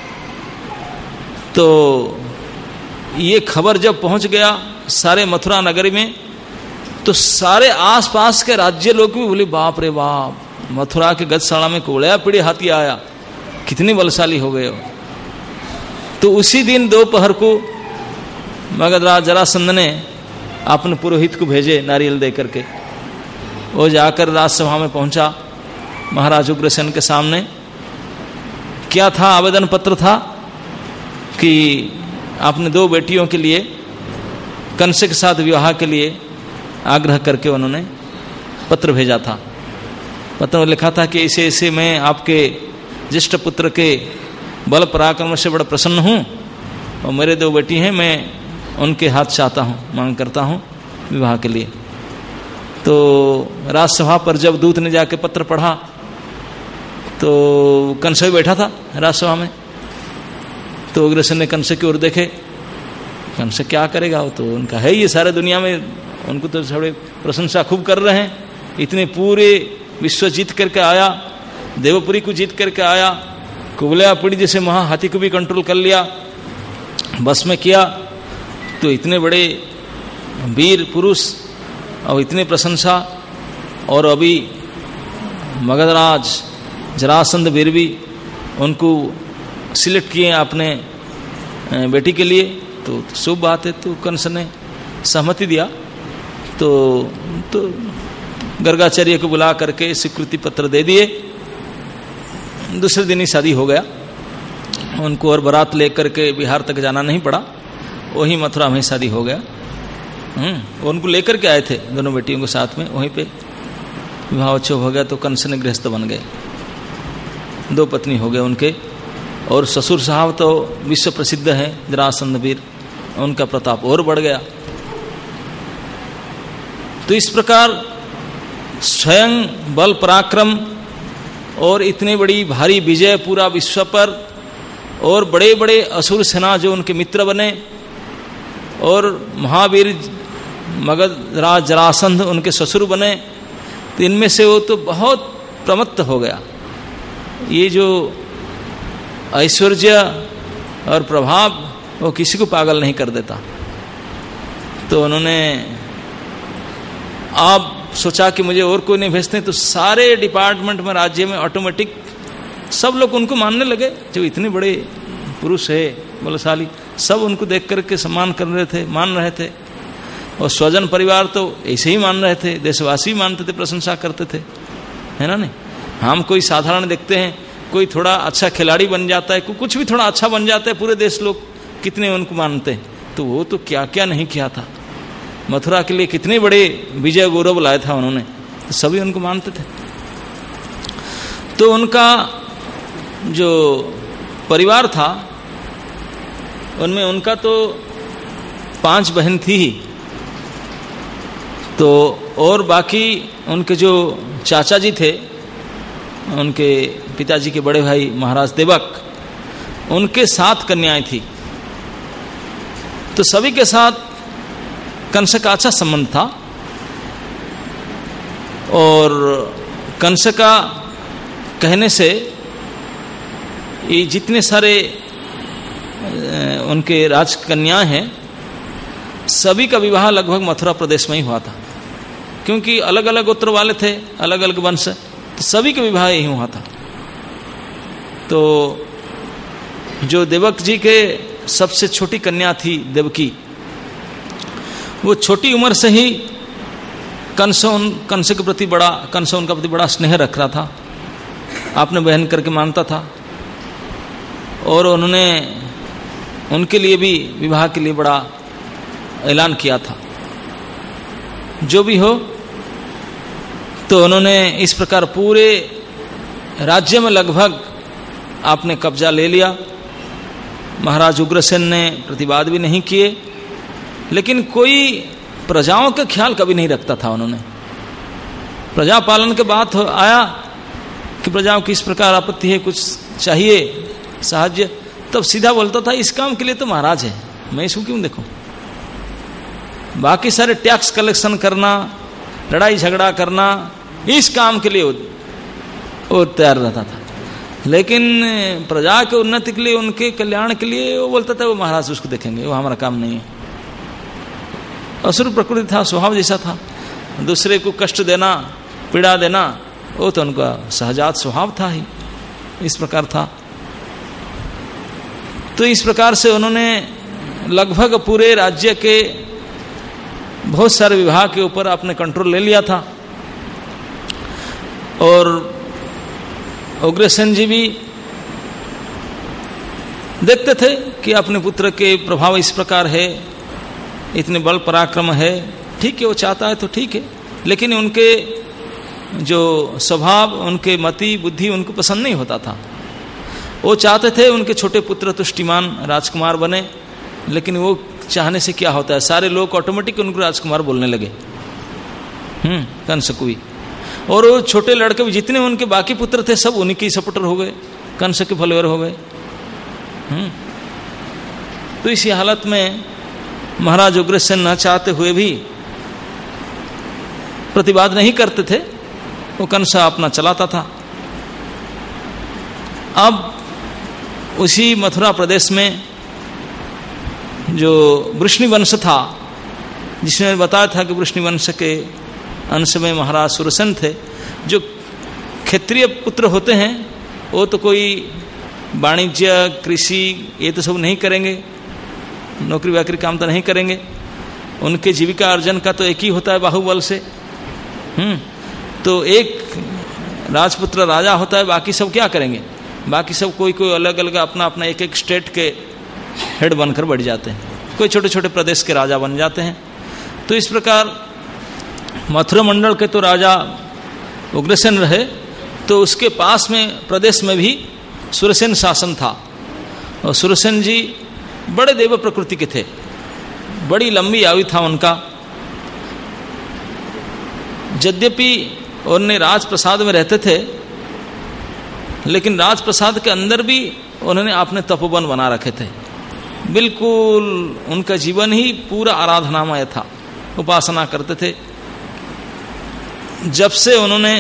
तो ये खबर जब पहुंच गया सारे मथुरा नगरी में, तो सारे आसपास के राज्य लोग भी बोले बाप रे बाप, मथुरा के गजशाला में कुबलयापुर हाथी आया, कितने बलशाली हो गए हो। तो उसी दिन दोपहर को मगधराज जरासंध ने अपने पुरोहित को भेजे नारियल दे करके। वो जाकर राजसभा में पहुंचा महाराज उग्रसेन के सामने। क्या था? आवेदन पत्र था कि आपने 2 बेटियों के लिए कंस के साथ विवाह के लिए आग्रह करके उन्होंने पत्र भेजा था। पत्र में लिखा था कि ऐसे ऐसे मैं आपके ज्येष्ठ पुत्र के बल पराक्रम से बड़ा प्रसन्न हूँ और मेरे 2 बेटी हैं, मैं उनके हाथ चाहता हूँ, मांग करता हूँ विवाह के लिए। तो राजसभा पर जब दूत ने जाके पत्र पढ़ा तो कंस भी बैठा था राजसभा में। तो उग्रसेन ने कंस की ओर देखे, कंस क्या करेगा, वो तो उनका है ये सारे दुनिया में, उनको तो थोड़े प्रशंसा खूब कर रहे हैं, इतने पूरे विश्व जीत करके आया, देवपुरी को जीत करके आया, कुबलयापुरी जैसे महाहाथी को भी कंट्रोल कर लिया, बस में किया। तो इतने बड़े वीर पुरुष और इतने प्रशंसा, और अभी मगधराज जरासंध वीर भी उनको सिलेक्ट किए अपने बेटी के लिए, तो शुभ बात है। तो कंस ने सहमति दिया। तो गर्गाचार्य को बुला करके स्वीकृति पत्र दे दिए। दूसरे दिन ही शादी हो गया। उनको और बारात लेकर के बिहार तक जाना नहीं पड़ा, वही मथुरा में शादी हो गया। उनको लेकर के आए थे दोनों बेटियों के साथ में, वहीं पे विवाह उत्सव हो गया। तो कंस ने गृहस्थ बन गए, 2 पत्नी हो गए उनके। और ससुर साहब तो विश्व प्रसिद्ध है जरासंध वीर, उनका प्रताप और बढ़ गया। तो इस प्रकार स्वयं बल पराक्रम और इतनी बड़ी भारी विजय पूरा विश्व पर, और बड़े बड़े असुर सेना जो उनके मित्र बने, और महावीर मगधराज जरासंध उनके ससुर बने। तो इनमें से वो तो बहुत प्रमत्त हो गया। ये जो ऐश्वर्य और प्रभाव वो किसी को पागल नहीं कर देता। तो उन्होंने आप सोचा कि मुझे और कोई नहीं भेजते, तो सारे डिपार्टमेंट में राज्य में ऑटोमेटिक सब लोग उनको मानने लगे, जो इतने बड़े पुरुष है बलशाली, सब उनको देख करके सम्मान कर रहे थे, मान रहे थे। और स्वजन परिवार तो ऐसे ही मान रहे थे, देशवासी मानते थे, प्रशंसा करते थे, है ना। नहीं, हम कोई साधारण देखते हैं, कोई थोड़ा अच्छा खिलाड़ी बन जाता है, कुछ भी थोड़ा अच्छा बन जाता है, पूरे देश लोग कितने उनको मानते हैं। तो वो तो क्या क्या नहीं किया था, मथुरा के लिए कितने बड़े विजय गौरव लाया था उन्होंने, तो सभी उनको मानते थे। तो उनका जो परिवार था उनमें उनका तो 5 बहन थी ही, तो और बाकी उनके जो चाचा जी थे, उनके पिताजी के बड़े भाई महाराज देवक, उनके 7 कन्याएं थी। तो सभी के साथ कंस का अच्छा संबंध था। और कंस का कहने से ये जितने सारे उनके राजकन्याएं हैं, सभी का विवाह लगभग मथुरा प्रदेश में ही हुआ था, क्योंकि अलग अलग गोत्र वाले थे, अलग अलग वंश, तो सभी का विवाह यही हुआ था। तो जो देवक जी के सबसे छोटी कन्या थी देवकी, वो छोटी उम्र से ही कंस के प्रति कंस उनका प्रति बड़ा स्नेह रख रहा था, आपने बहन करके मानता था। और उन्होंने उनके लिए भी विवाह के लिए बड़ा ऐलान किया था। जो भी हो, तो उन्होंने इस प्रकार पूरे राज्य में लगभग आपने कब्जा ले लिया। महाराज उग्रसेन ने प्रतिवाद भी नहीं किए, लेकिन कोई प्रजाओं का ख्याल कभी नहीं रखता था उन्होंने। प्रजा पालन के बात आया कि प्रजाओं की इस प्रकार आपत्ति है, कुछ चाहिए, साहाଯ୍य, तब सीधा बोलता था इस काम के लिए तो महाराज है, मैं इसको क्यों देखूं। बाकी सारे टैक्स कलेक्शन करना, लड़ाई झगड़ा करना, इस काम के लिए वो तैयार रहता था, लेकिन प्रजा के उन्नति के लिए, उनके कल्याण के लिए वो बोलता था वो महाराज उसको देखेंगे, वो हमारा काम नहीं है। असुर प्रकृति था, स्वभाव जैसा था, दूसरे को कष्ट देना, पीड़ा देना, वो तो उनका सहजात स्वभाव था ही, इस प्रकार था। तो इस प्रकार से उन्होंने लगभग पूरे राज्य के बहुत सारे विभाग के ऊपर अपने कंट्रोल ले लिया था। और उग्रसेन जी भी देखते थे कि अपने पुत्र के प्रभाव इस प्रकार है, इतने बल पराक्रम है, ठीक है वो चाहता है तो ठीक है, लेकिन उनके जो स्वभाव, उनके मति बुद्धि उनको पसंद नहीं होता था। वो चाहते थे उनके छोटे पुत्र तुष्टिमान राजकुमार बने, लेकिन वो चाहने से क्या होता है, सारे लोग ऑटोमेटिक उनको राजकुमार बोलने लगे, कंस को भी। और वो छोटे लड़के भी जितने उनके बाकी पुत्र थे सब उन्हीं के सपोर्टर हो गए, कंस के फॉलोअर हो गए। तो इसी हालत में महाराज उग्रसेन न चाहते हुए भी प्रतिवाद नहीं करते थे, वो कंस अपना चलाता था। अब उसी मथुरा प्रदेश में जो वृष्णि वंश था, जिसमें बताया था कि वृष्णि वंश के अंश में महाराज सुरसेन थे। जो क्षत्रिय पुत्र होते हैं वो तो कोई वाणिज्य कृषि ये तो सब नहीं करेंगे, नौकरी वाकरी काम तो नहीं करेंगे, उनके जीविका अर्जन का तो एक ही होता है बाहुबल से। तो एक राजपुत्र राजा होता है, बाकी सब क्या करेंगे, बाकी सब कोई कोई अलग अलग अपना अपना एक एक स्टेट के हेड बनकर बढ़ जाते हैं, कोई छोटे छोटे प्रदेश के राजा बन जाते हैं। तो इस प्रकार मथुरा मंडल के तो राजा उग्रसेन रहे, तो उसके पास में प्रदेश में भी सुरसेन शासन था। और सुरसेन जी बड़े देव प्रकृति के थे, बड़ी लंबी आयु था उनका। यद्यपि उन्हें राजप्रसाद में रहते थे, लेकिन राजप्रसाद के अंदर भी उन्होंने अपने तपोवन बना रखे थे। बिल्कुल उनका जीवन ही पूरा आराधनामय था, उपासना करते थे। जब से उन्होंने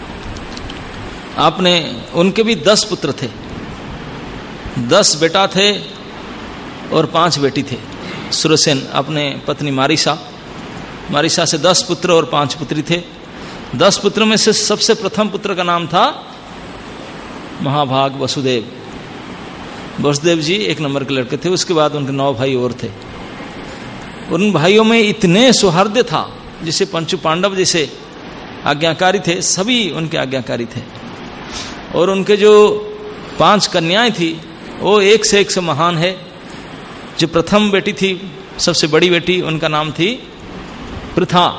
अपने, उनके भी 10 पुत्र थे, 10 बेटा थे और 5 बेटी थे। सुरसेन अपने पत्नी मारिसा से 10 पुत्र और 5 पुत्री थे। 10 पुत्रों में से सबसे प्रथम पुत्र का नाम था महाभाग वसुदेव। वसुदेव जी 1 नंबर के लड़के थे। उसके बाद उनके 9 भाई और थे। उन भाइयों में इतने सौहार्द था, जैसे पंचु पांडव जैसे आज्ञाकारी थे, सभी उनके आज्ञाकारी थे। और उनके जो 5 कन्याएं थी वो एक से महान है। जो प्रथम बेटी थी, सबसे बड़ी बेटी, उनका नाम थी पृथा,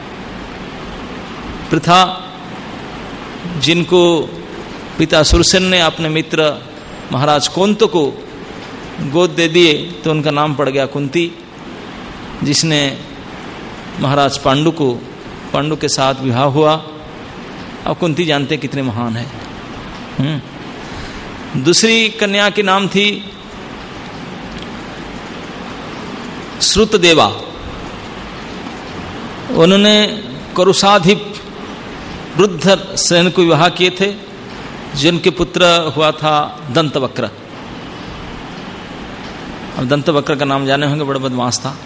जिनको पिता सुरसेन ने अपने मित्र महाराज कुंत को गोद दे दिए, तो उनका नाम पड़ गया कुंती, जिसने महाराज पांडु के साथ विवाह हुआ। अब कुंती जानते कितने महान है। दूसरी कन्या के नाम थी श्रुतदेवा। उन्होंने करुषाधिप वृद्ध सेन को विवाह किए थे, जिनके पुत्र हुआ था दंतवक्र। अब दंतवक्र का नाम जाने होंगे, बड़ा बदमाश था।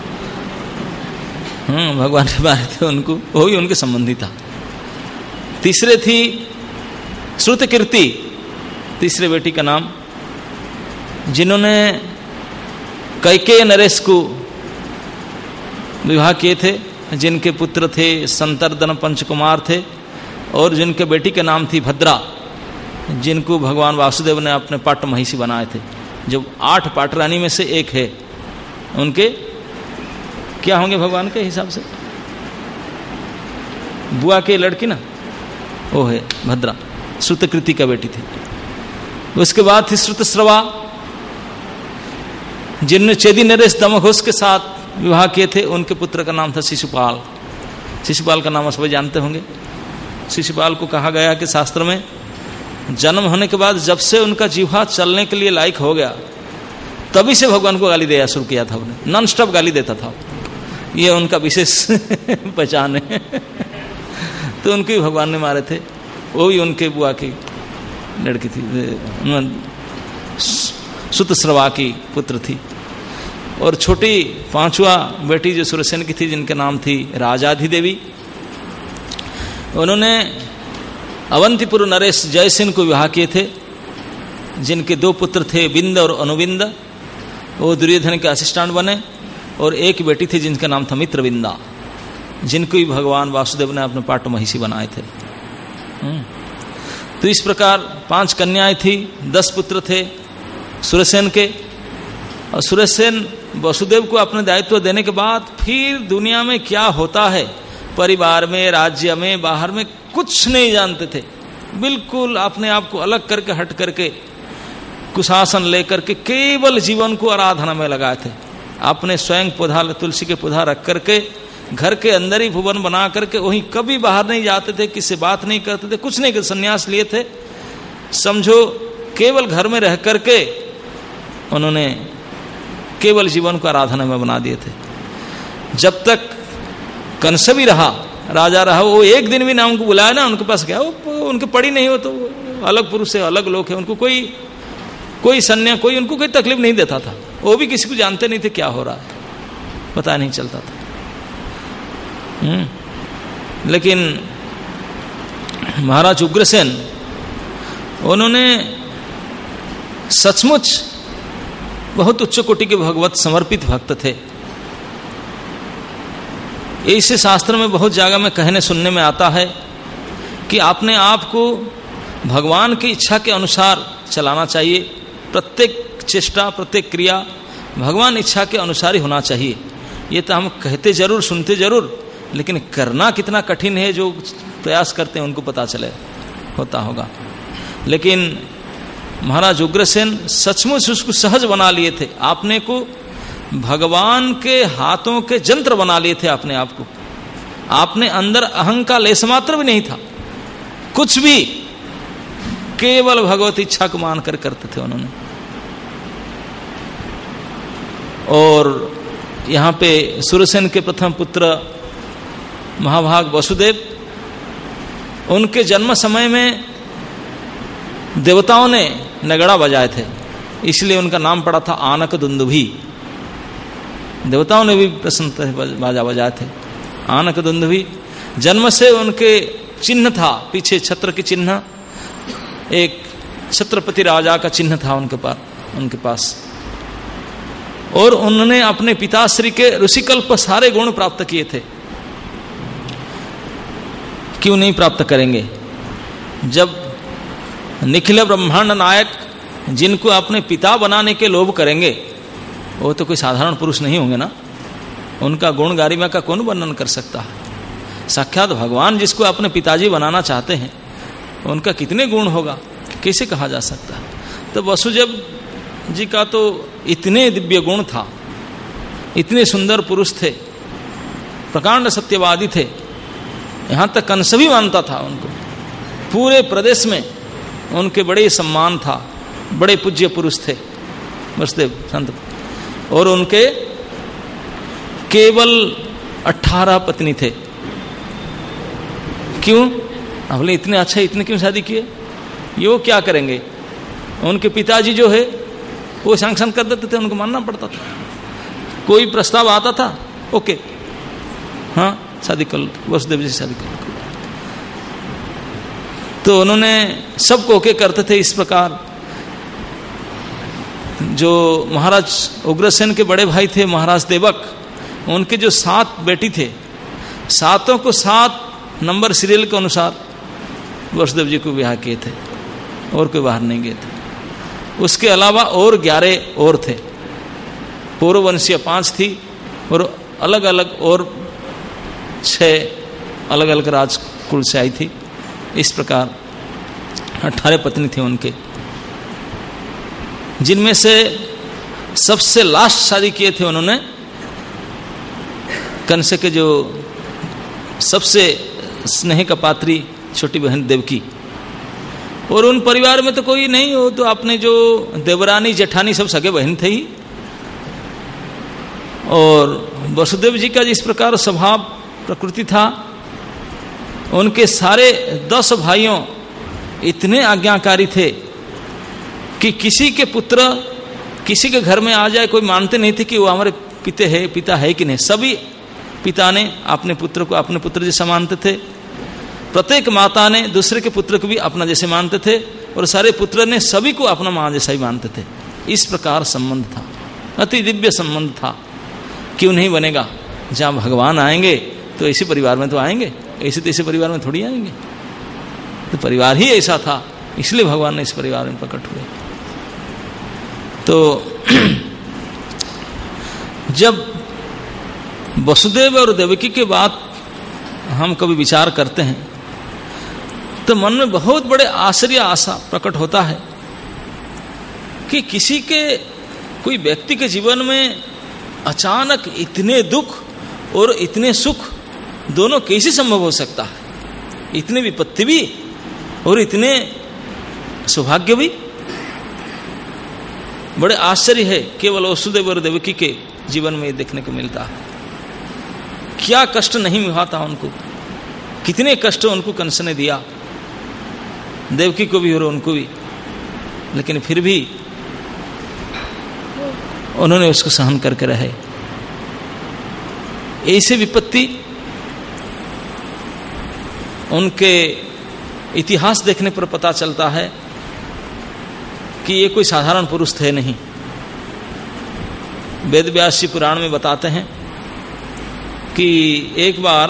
भगवान ने मारे थे उनको, वो भी उनके संबंधी था। तीसरे थी श्रुतकीर्ति, तीसरे बेटी का नाम, जिन्होंने कैकेय नरेश को विवाह किए थे, जिनके पुत्र थे संतर्दन पंचकुमार थे, और जिनके बेटी का नाम थी भद्रा, जिनको भगवान वासुदेव ने अपने पाट महिषी बनाए थे। जो 8 पाट रानी में से एक है, उनके क्या होंगे भगवान के हिसाब से, बुआ के लड़की ना, वो है भद्रा, श्रुतकृति का बेटी थी। उसके बाद थी श्रुतस्रवा, जिनने चेदी नरेश दमघोष के साथ विवाह किए थे। उनके पुत्र का नाम था शिशुपाल। शिशुपाल का नाम सब जानते होंगे। शिशुपाल को कहा गया कि शास्त्र में जन्म होने के बाद जब से उनका जीवा चलने के लिए लायक हो गया, तभी से भगवान को गाली देना शुरू किया था। उन्हें नॉन स्टॉप गाली देता था। ये उनका विशेष पहचान है। तो उनको भी भगवान ने मारे थे। वो भी उनके बुआ की लड़की थी, सुतस्रवा की पुत्र थी। और छोटी 5वां बेटी जो सुरसेन की थी, जिनका नाम थी राजाधि देवी, उन्होंने अवंतीपुर नरेश जयसेन को विवाह किए थे, जिनके 2 पुत्र थे, बिंद और अनुबिंद। वो दुर्योधन के असिस्टेंट बने। और एक बेटी थी जिनका नाम था मित्रविंदा, जिनको भी भगवान वासुदेव ने अपने पाट महिषी बनाए थे। तो इस प्रकार 5 कन्याएं थी, 10 पुत्र थे सुरसेन के। और सुरसेन वसुदेव को अपने दायित्व देने के बाद फिर दुनिया में क्या होता है, परिवार में, राज्य में, बाहर में, कुछ नहीं जानते थे। बिल्कुल अपने आप को अलग करके, हट करके, कुशासन लेकर के केवल जीवन को आराधना में लगाए थे। आपने स्वयं पौधा, तुलसी के पौधा रख करके घर के अंदर ही भुवन बना करके वहीं कभी बाहर नहीं जाते थे, किसी से बात नहीं करते थे, कुछ नहीं करते, संन्यास लिए थे। समझो केवल घर में रह करके उन्होंने केवल जीवन को आराधना में बना दिए थे। जब तक कंस भी रहा, राजा रहा, वो एक दिन भी ना उनको बुलाया ना उनके पास गया। वो उनके पड़ी नहीं हो तो अलग पुरुष है, अलग लोग है, उनको कोई सन्या, कोई उनको कोई तकलीफ नहीं देता था। वो भी किसी को जानते नहीं थे क्या हो रहा है, पता नहीं चलता था। लेकिन महाराज उग्रसेन, उन्होंने सचमुच बहुत उच्च कोटि के भगवत समर्पित भक्त थे। ऐसे शास्त्र में बहुत जगह में कहने सुनने में आता है कि आपने आप को भगवान की इच्छा के अनुसार चलाना चाहिए। प्रत्येक चेष्टा, प्रत्येक क्रिया भगवान इच्छा के अनुसार ही होना चाहिए। ये तो हम कहते जरूर, सुनते जरूर, लेकिन करना कितना कठिन है, जो प्रयास करते हैं उनको पता चले होता होगा। लेकिन महाराज उग्रसेन सचमुच उसको सहज बना लिए थे। आपने को भगवान के हाथों के जंत्र बना लिए थे अपने आप को। आपने अंदर अहं का लेस मात्र भी नहीं था, कुछ भी, केवल भगवत इच्छा को मानकर करते थे उन्होंने। और यहां पे सुरसेन के प्रथम पुत्र महाभाग वसुदेव, उनके जन्म समय में देवताओं ने नगड़ा बजाए थे, इसलिए उनका नाम पड़ा था आनक दुंदुभी। देवताओं ने भी प्रसन्न बाजा बजाए थे, आनक दुंदुभी। जन्म से उनके चिन्ह था, पीछे छत्र के चिन्ह, एक छत्रपति राजा का चिन्ह था उनके पास। और उन्होंने अपने पिताश्री के ऋषिकल्प सारे गुण प्राप्त किए थे। क्यों नहीं प्राप्त करेंगे, जब निखिल ब्रह्मांड नायक जिनको अपने पिता बनाने के लोभ करेंगे, वो तो कोई साधारण पुरुष नहीं होंगे ना। उनका गुण गारिमा का कौन वर्णन कर सकता है। साक्षात भगवान जिसको अपने पिताजी बनाना चाहते हैं, उनका कितने गुण होगा, कैसे कहा जा सकता है। तो वसुदेव जी का तो इतने दिव्य गुण था, इतने सुंदर पुरुष थे, प्रकांड सत्यवादी थे, यहां तक कंस भी मानता था उनको। पूरे प्रदेश में उनके बड़े सम्मान था, बड़े पूज्य पुरुष थे वसुदेव संत। और उनके केवल 18 पत्नी थे। क्यों? बोले इतने अच्छे, इतने क्यों शादी किए, ये वो क्या करेंगे। उनके पिताजी जो है वो सैंक्शन कर देते थे, उनको मानना पड़ता था। कोई प्रस्ताव आता था, ओके हाँ शादी कर लो, वसुदेव जी शादी कर लो। तो उन्होंने सबको ओके करते थे। इस प्रकार जो महाराज उग्रसेन के बड़े भाई थे महाराज देवक, उनके जो 7 बेटी थे, 7 को 7 नंबर सीरियल के अनुसार वसुदेव जी को ब्याह किए थे, और कोई बाहर नहीं गए थे। उसके अलावा और 11 और थे। पूर्ववंशीय 5 थी, और अलग अलग और 6 अलग अलग राजकुल से आई थी। इस प्रकार 18 पत्नी थी उनके, जिनमें से सबसे लास्ट शादी किए थे उन्होंने कंस के जो सबसे स्नेह का पात्री छोटी बहन देवकी, और उन परिवार में तो कोई नहीं हो, तो आपने जो देवरानी जेठानी सब सगे बहन थे ही। और वसुदेव जी का जिस प्रकार स्वभाव प्रकृति था, उनके सारे 10 भाइयों इतने आज्ञाकारी थे कि किसी के पुत्र किसी के घर में आ जाए कोई मानते नहीं थे कि वो हमारे पिता है कि नहीं। सभी पिता ने अपने पुत्र को अपने पुत्र जैसा मानते थे, प्रत्येक माता ने दूसरे के पुत्र को भी अपना जैसे मानते थे, और सारे पुत्र ने सभी को अपना मां जैसा ही मानते थे। इस प्रकार संबंध था, अति दिव्य संबंध था। क्यों नहीं बनेगा? जहां भगवान आएंगे तो ऐसे परिवार में तो आएंगे, ऐसे तो ऐसे परिवार में थोड़ी आएंगे। तो परिवार ही ऐसा था, इसलिए भगवान ने इस परिवार में प्रकट हुए। तो जब वसुदेव और देवकी के बात हम कभी विचार करते हैं तो मन में बहुत बड़े आश्चर्य आशा प्रकट होता है कि किसी के कोई व्यक्ति के जीवन में अचानक इतने दुख और इतने सुख दोनों कैसे संभव हो सकता है? इतने विपत्ति भी और इतने सौभाग्य भी। बड़े आश्चर्य है केवल वसुदेव और देवकी के जीवन में देखने को मिलता है। क्या कष्ट नहीं हुआ था उनको, कितने कष्ट उनको कंस ने दिया, देवकी को भी और उनको भी, लेकिन फिर भी उन्होंने उसको सहन करके रहे। ऐसे विपत्ति उनके इतिहास देखने पर पता चलता है कि ये कोई साधारण पुरुष थे नहीं। वेद व्यास जी पुराण में बताते हैं कि एक बार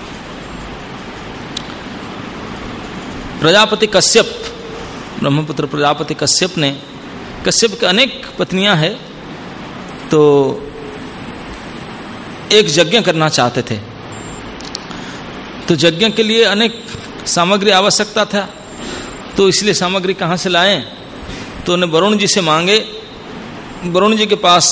प्रजापति कश्यप, ब्रह्मपुत्र प्रजापति कश्यप ने, कश्यप के अनेक पत्नियां हैं, तो एक यज्ञ करना चाहते थे। तो यज्ञ के लिए अनेक सामग्री आवश्यकता था, तो इसलिए सामग्री कहाँ से लाएं? तो उन्हें वरुण जी से मांगे। वरुण जी के पास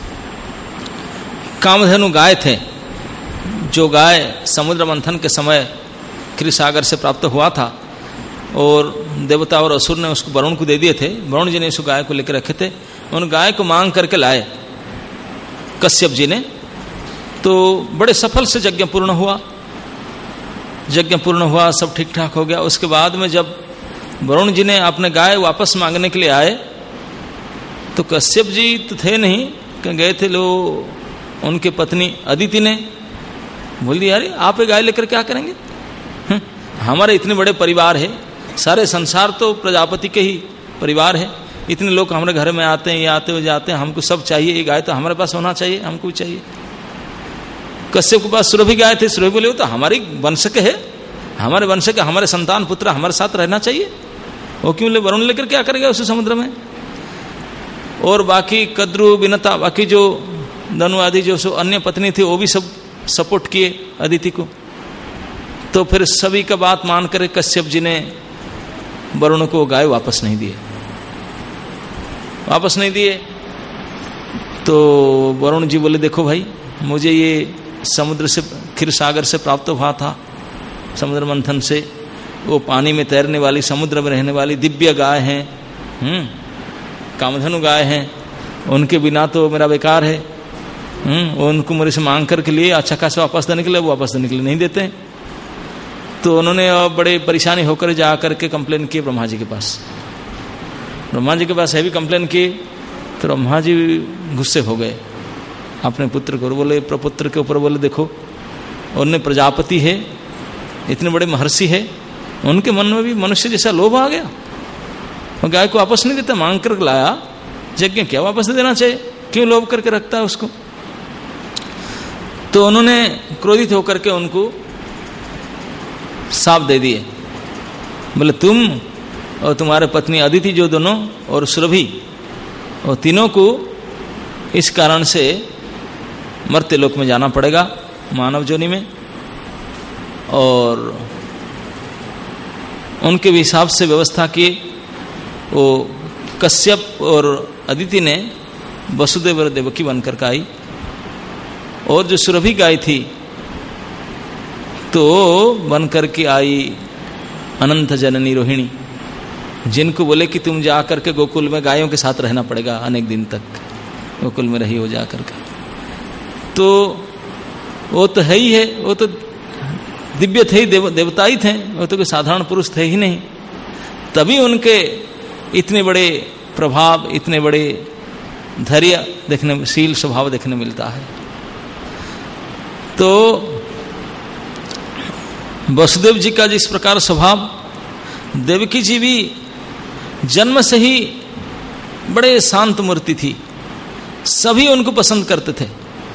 कामधेनु गाय थे, जो गाय समुद्र मंथन के समय क्षीर सागर से प्राप्त हुआ था, और देवता और असुर ने उसको वरुण को दे दिए थे। वरुण जी ने उस गाय को लेकर रखे थे, उन गाय को मांग करके लाए कश्यप जी ने। तो बड़े सफल से यज्ञ पूर्ण हुआ, यज्ञ पूर्ण हुआ, सब ठीक ठाक हो गया। उसके बाद में जब वरुण जी ने अपने गाय वापस मांगने के लिए आए, तो कश्यप जी तो थे नहीं, कि गए थे लो उनके पत्नी अदिति ने बोल दिया, अरे आप गाय लेकर क्या करेंगे? हमारे इतने बड़े परिवार है, सारे संसार तो प्रजापति के ही परिवार है, इतने लोग हमारे घर में आते हैं, ये आते हुए जाते हैं, हमको सब चाहिए, ये गाय तो हमारे पास होना चाहिए, हमको भी चाहिए। कश्यप के पास सुरभि गाय थे, सुरभि बोले तो हमारी वंश के है, हमारे वंश के, हमारे संतान पुत्र हमारे साथ रहना चाहिए, वो क्यों वरुण लेकर क्या करेगा उस समुद्र में? और बाकी कद्रु विनता, बाकी जो धनु आदि जो अन्य पत्नी थी, वो भी सब सपोर्ट किए अदिति को। तो फिर सभी का बात मान कर कश्यप जी ने वरुण को गाय वापस नहीं दिए, वापस नहीं दिए। तो वरुण जी बोले, देखो भाई, मुझे ये समुद्र से, क्षीर सागर से प्राप्त हुआ था, समुद्र मंथन से, वो पानी में तैरने वाली, समुद्र में रहने वाली दिव्य गाय हैं, कामधेनु गाय हैं, उनके बिना तो मेरा बेकार है। उनको मेरे से मांग करके लिए अच्छा खासा वापस देने के लिए, वो वापस देने के लिए नहीं देते। तो उन्होंने बड़े परेशानी होकर जा करके कंप्लेन किए ब्रह्मा जी के पास। ब्रह्मा जी के पास है भी कंप्लेन किए, तो ब्रह्मा जी गुस्से हो गए अपने पुत्र को, बोले प्रपुत्र के ऊपर, बोले देखो उन्हें प्रजापति है, इतने बड़े महर्षि है, उनके मन में भी मनुष्य जैसा लोभ आ गया, और गाय को वापस नहीं देता, मांग कर लाया, यज्ञ क्या वापस दे देना चाहिए, क्यों लोभ करके रखता है उसको? तो उन्होंने क्रोधित होकर के उनको साप दे दिए, बोले तुम और तुम्हारे पत्नी अदिति जो दोनों, और सुरभि, और तीनों को इस कारण से मर्त्य लोक में जाना पड़ेगा, मानव जोनि में। और उनके भी हिसाब से व्यवस्था की। वो कश्यप और अदिति ने वसुदेव और देवकी बनकर के आई, और जो सुरभि गाय थी तो बनकर के आई अनंत जननी रोहिणी, जिनको बोले कि तुम जा करके गोकुल में गायों के साथ रहना पड़ेगा अनेक दिन तक, गोकुल में रही हो जा करके, तो वो तो है ही है, वो तो दिव्य थे, देवता ही थे, वो तो कोई साधारण पुरुष थे ही नहीं। तभी उनके इतने बड़े प्रभाव, इतने बड़े धैर्य देखने, शील स्वभाव देखने मिलता है। तो वसुदेव जी का जिस प्रकार स्वभाव, देवकी जी भी जन्म से ही बड़े शांत मूर्ति थी, सभी उनको पसंद करते थे।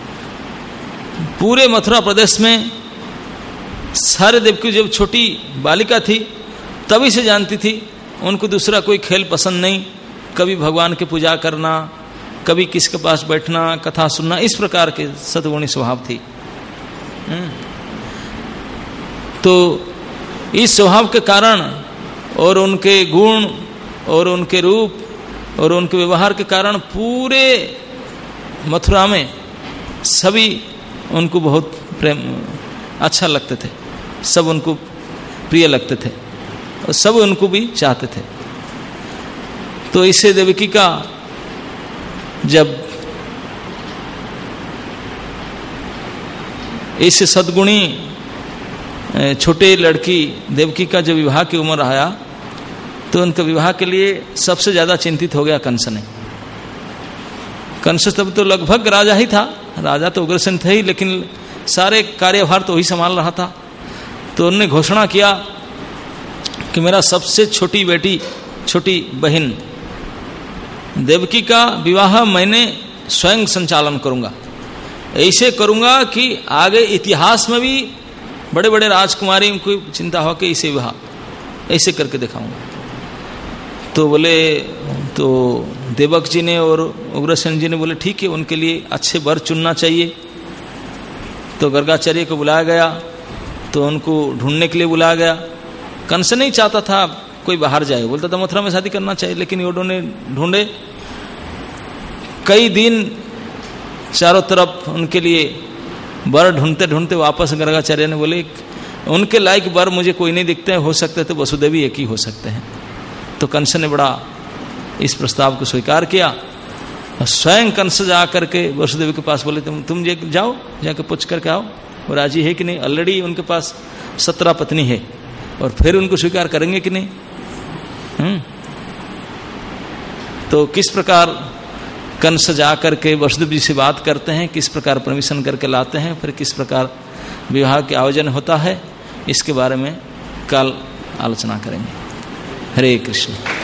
पूरे मथुरा प्रदेश में सारे देवकी जब छोटी बालिका थी तभी से जानती थी, उनको दूसरा कोई खेल पसंद नहीं, कभी भगवान की पूजा करना, कभी किसके पास बैठना, कथा सुनना, इस प्रकार के सद्गुणी स्वभाव थी। तो इस स्वभाव के कारण और उनके गुण और उनके रूप और उनके व्यवहार के कारण पूरे मथुरा में सभी उनको बहुत प्रेम अच्छा लगते थे, सब उनको प्रिय लगते थे और सब उनको भी चाहते थे। तो इससे देवकी का जब इस सद्गुणी छोटे लड़की देवकी का जब विवाह की उम्र आया तो उनके विवाह के लिए सबसे ज्यादा चिंतित हो गया कंस ने। कंस तब तो लगभग राजा ही था, राजा तो उग्रसेन थे ही, लेकिन सारे कार्यभार तो वही संभाल रहा था। तो उन्होंने घोषणा किया कि मेरा सबसे छोटी बेटी, छोटी बहन देवकी का विवाह मैंने स्वयं संचालन करूंगा, ऐसे करूंगा कि आगे इतिहास में भी बड़े बड़े राजकुमारी को चिंता हो कि इसे विवाह ऐसे करके दिखाऊंगा। तो बोले, तो देवक जी ने और उग्रसेन जी ने बोले ठीक है, उनके लिए अच्छे वर चुनना चाहिए। तो गर्गाचार्य को बुलाया गया, तो उनको ढूंढने के लिए बुलाया गया। कंस नहीं चाहता था कोई बाहर जाए, बोलता था मथुरा में शादी करना चाहिए, लेकिन योडो ने ढूंढे कई दिन, चारों तरफ उनके लिए वर ढूंढते ढूंढते वापस गर्गाचार्य ने बोले उनके लायक वर मुझे कोई नहीं दिखते हैं, हो सकते तो वसुदेवी एक ही हो सकते हैं। तो कंस ने बड़ा इस प्रस्ताव को स्वीकार किया और स्वयं कंस जा करके वसुदेवी के पास बोले तुम जाओ, जाके पूछ करके आओ वो राजी है कि नहीं। ऑलरेडी उनके पास 17 पत्नी है और फिर उनको स्वीकार करेंगे कि नहीं। तो किस प्रकार कंस जा करके वसुदेव जी से बात करते हैं, किस प्रकार परमिशन करके लाते हैं, फिर किस प्रकार विवाह के आयोजन होता है, इसके बारे में कल आलोचना करेंगे। हरे कृष्ण।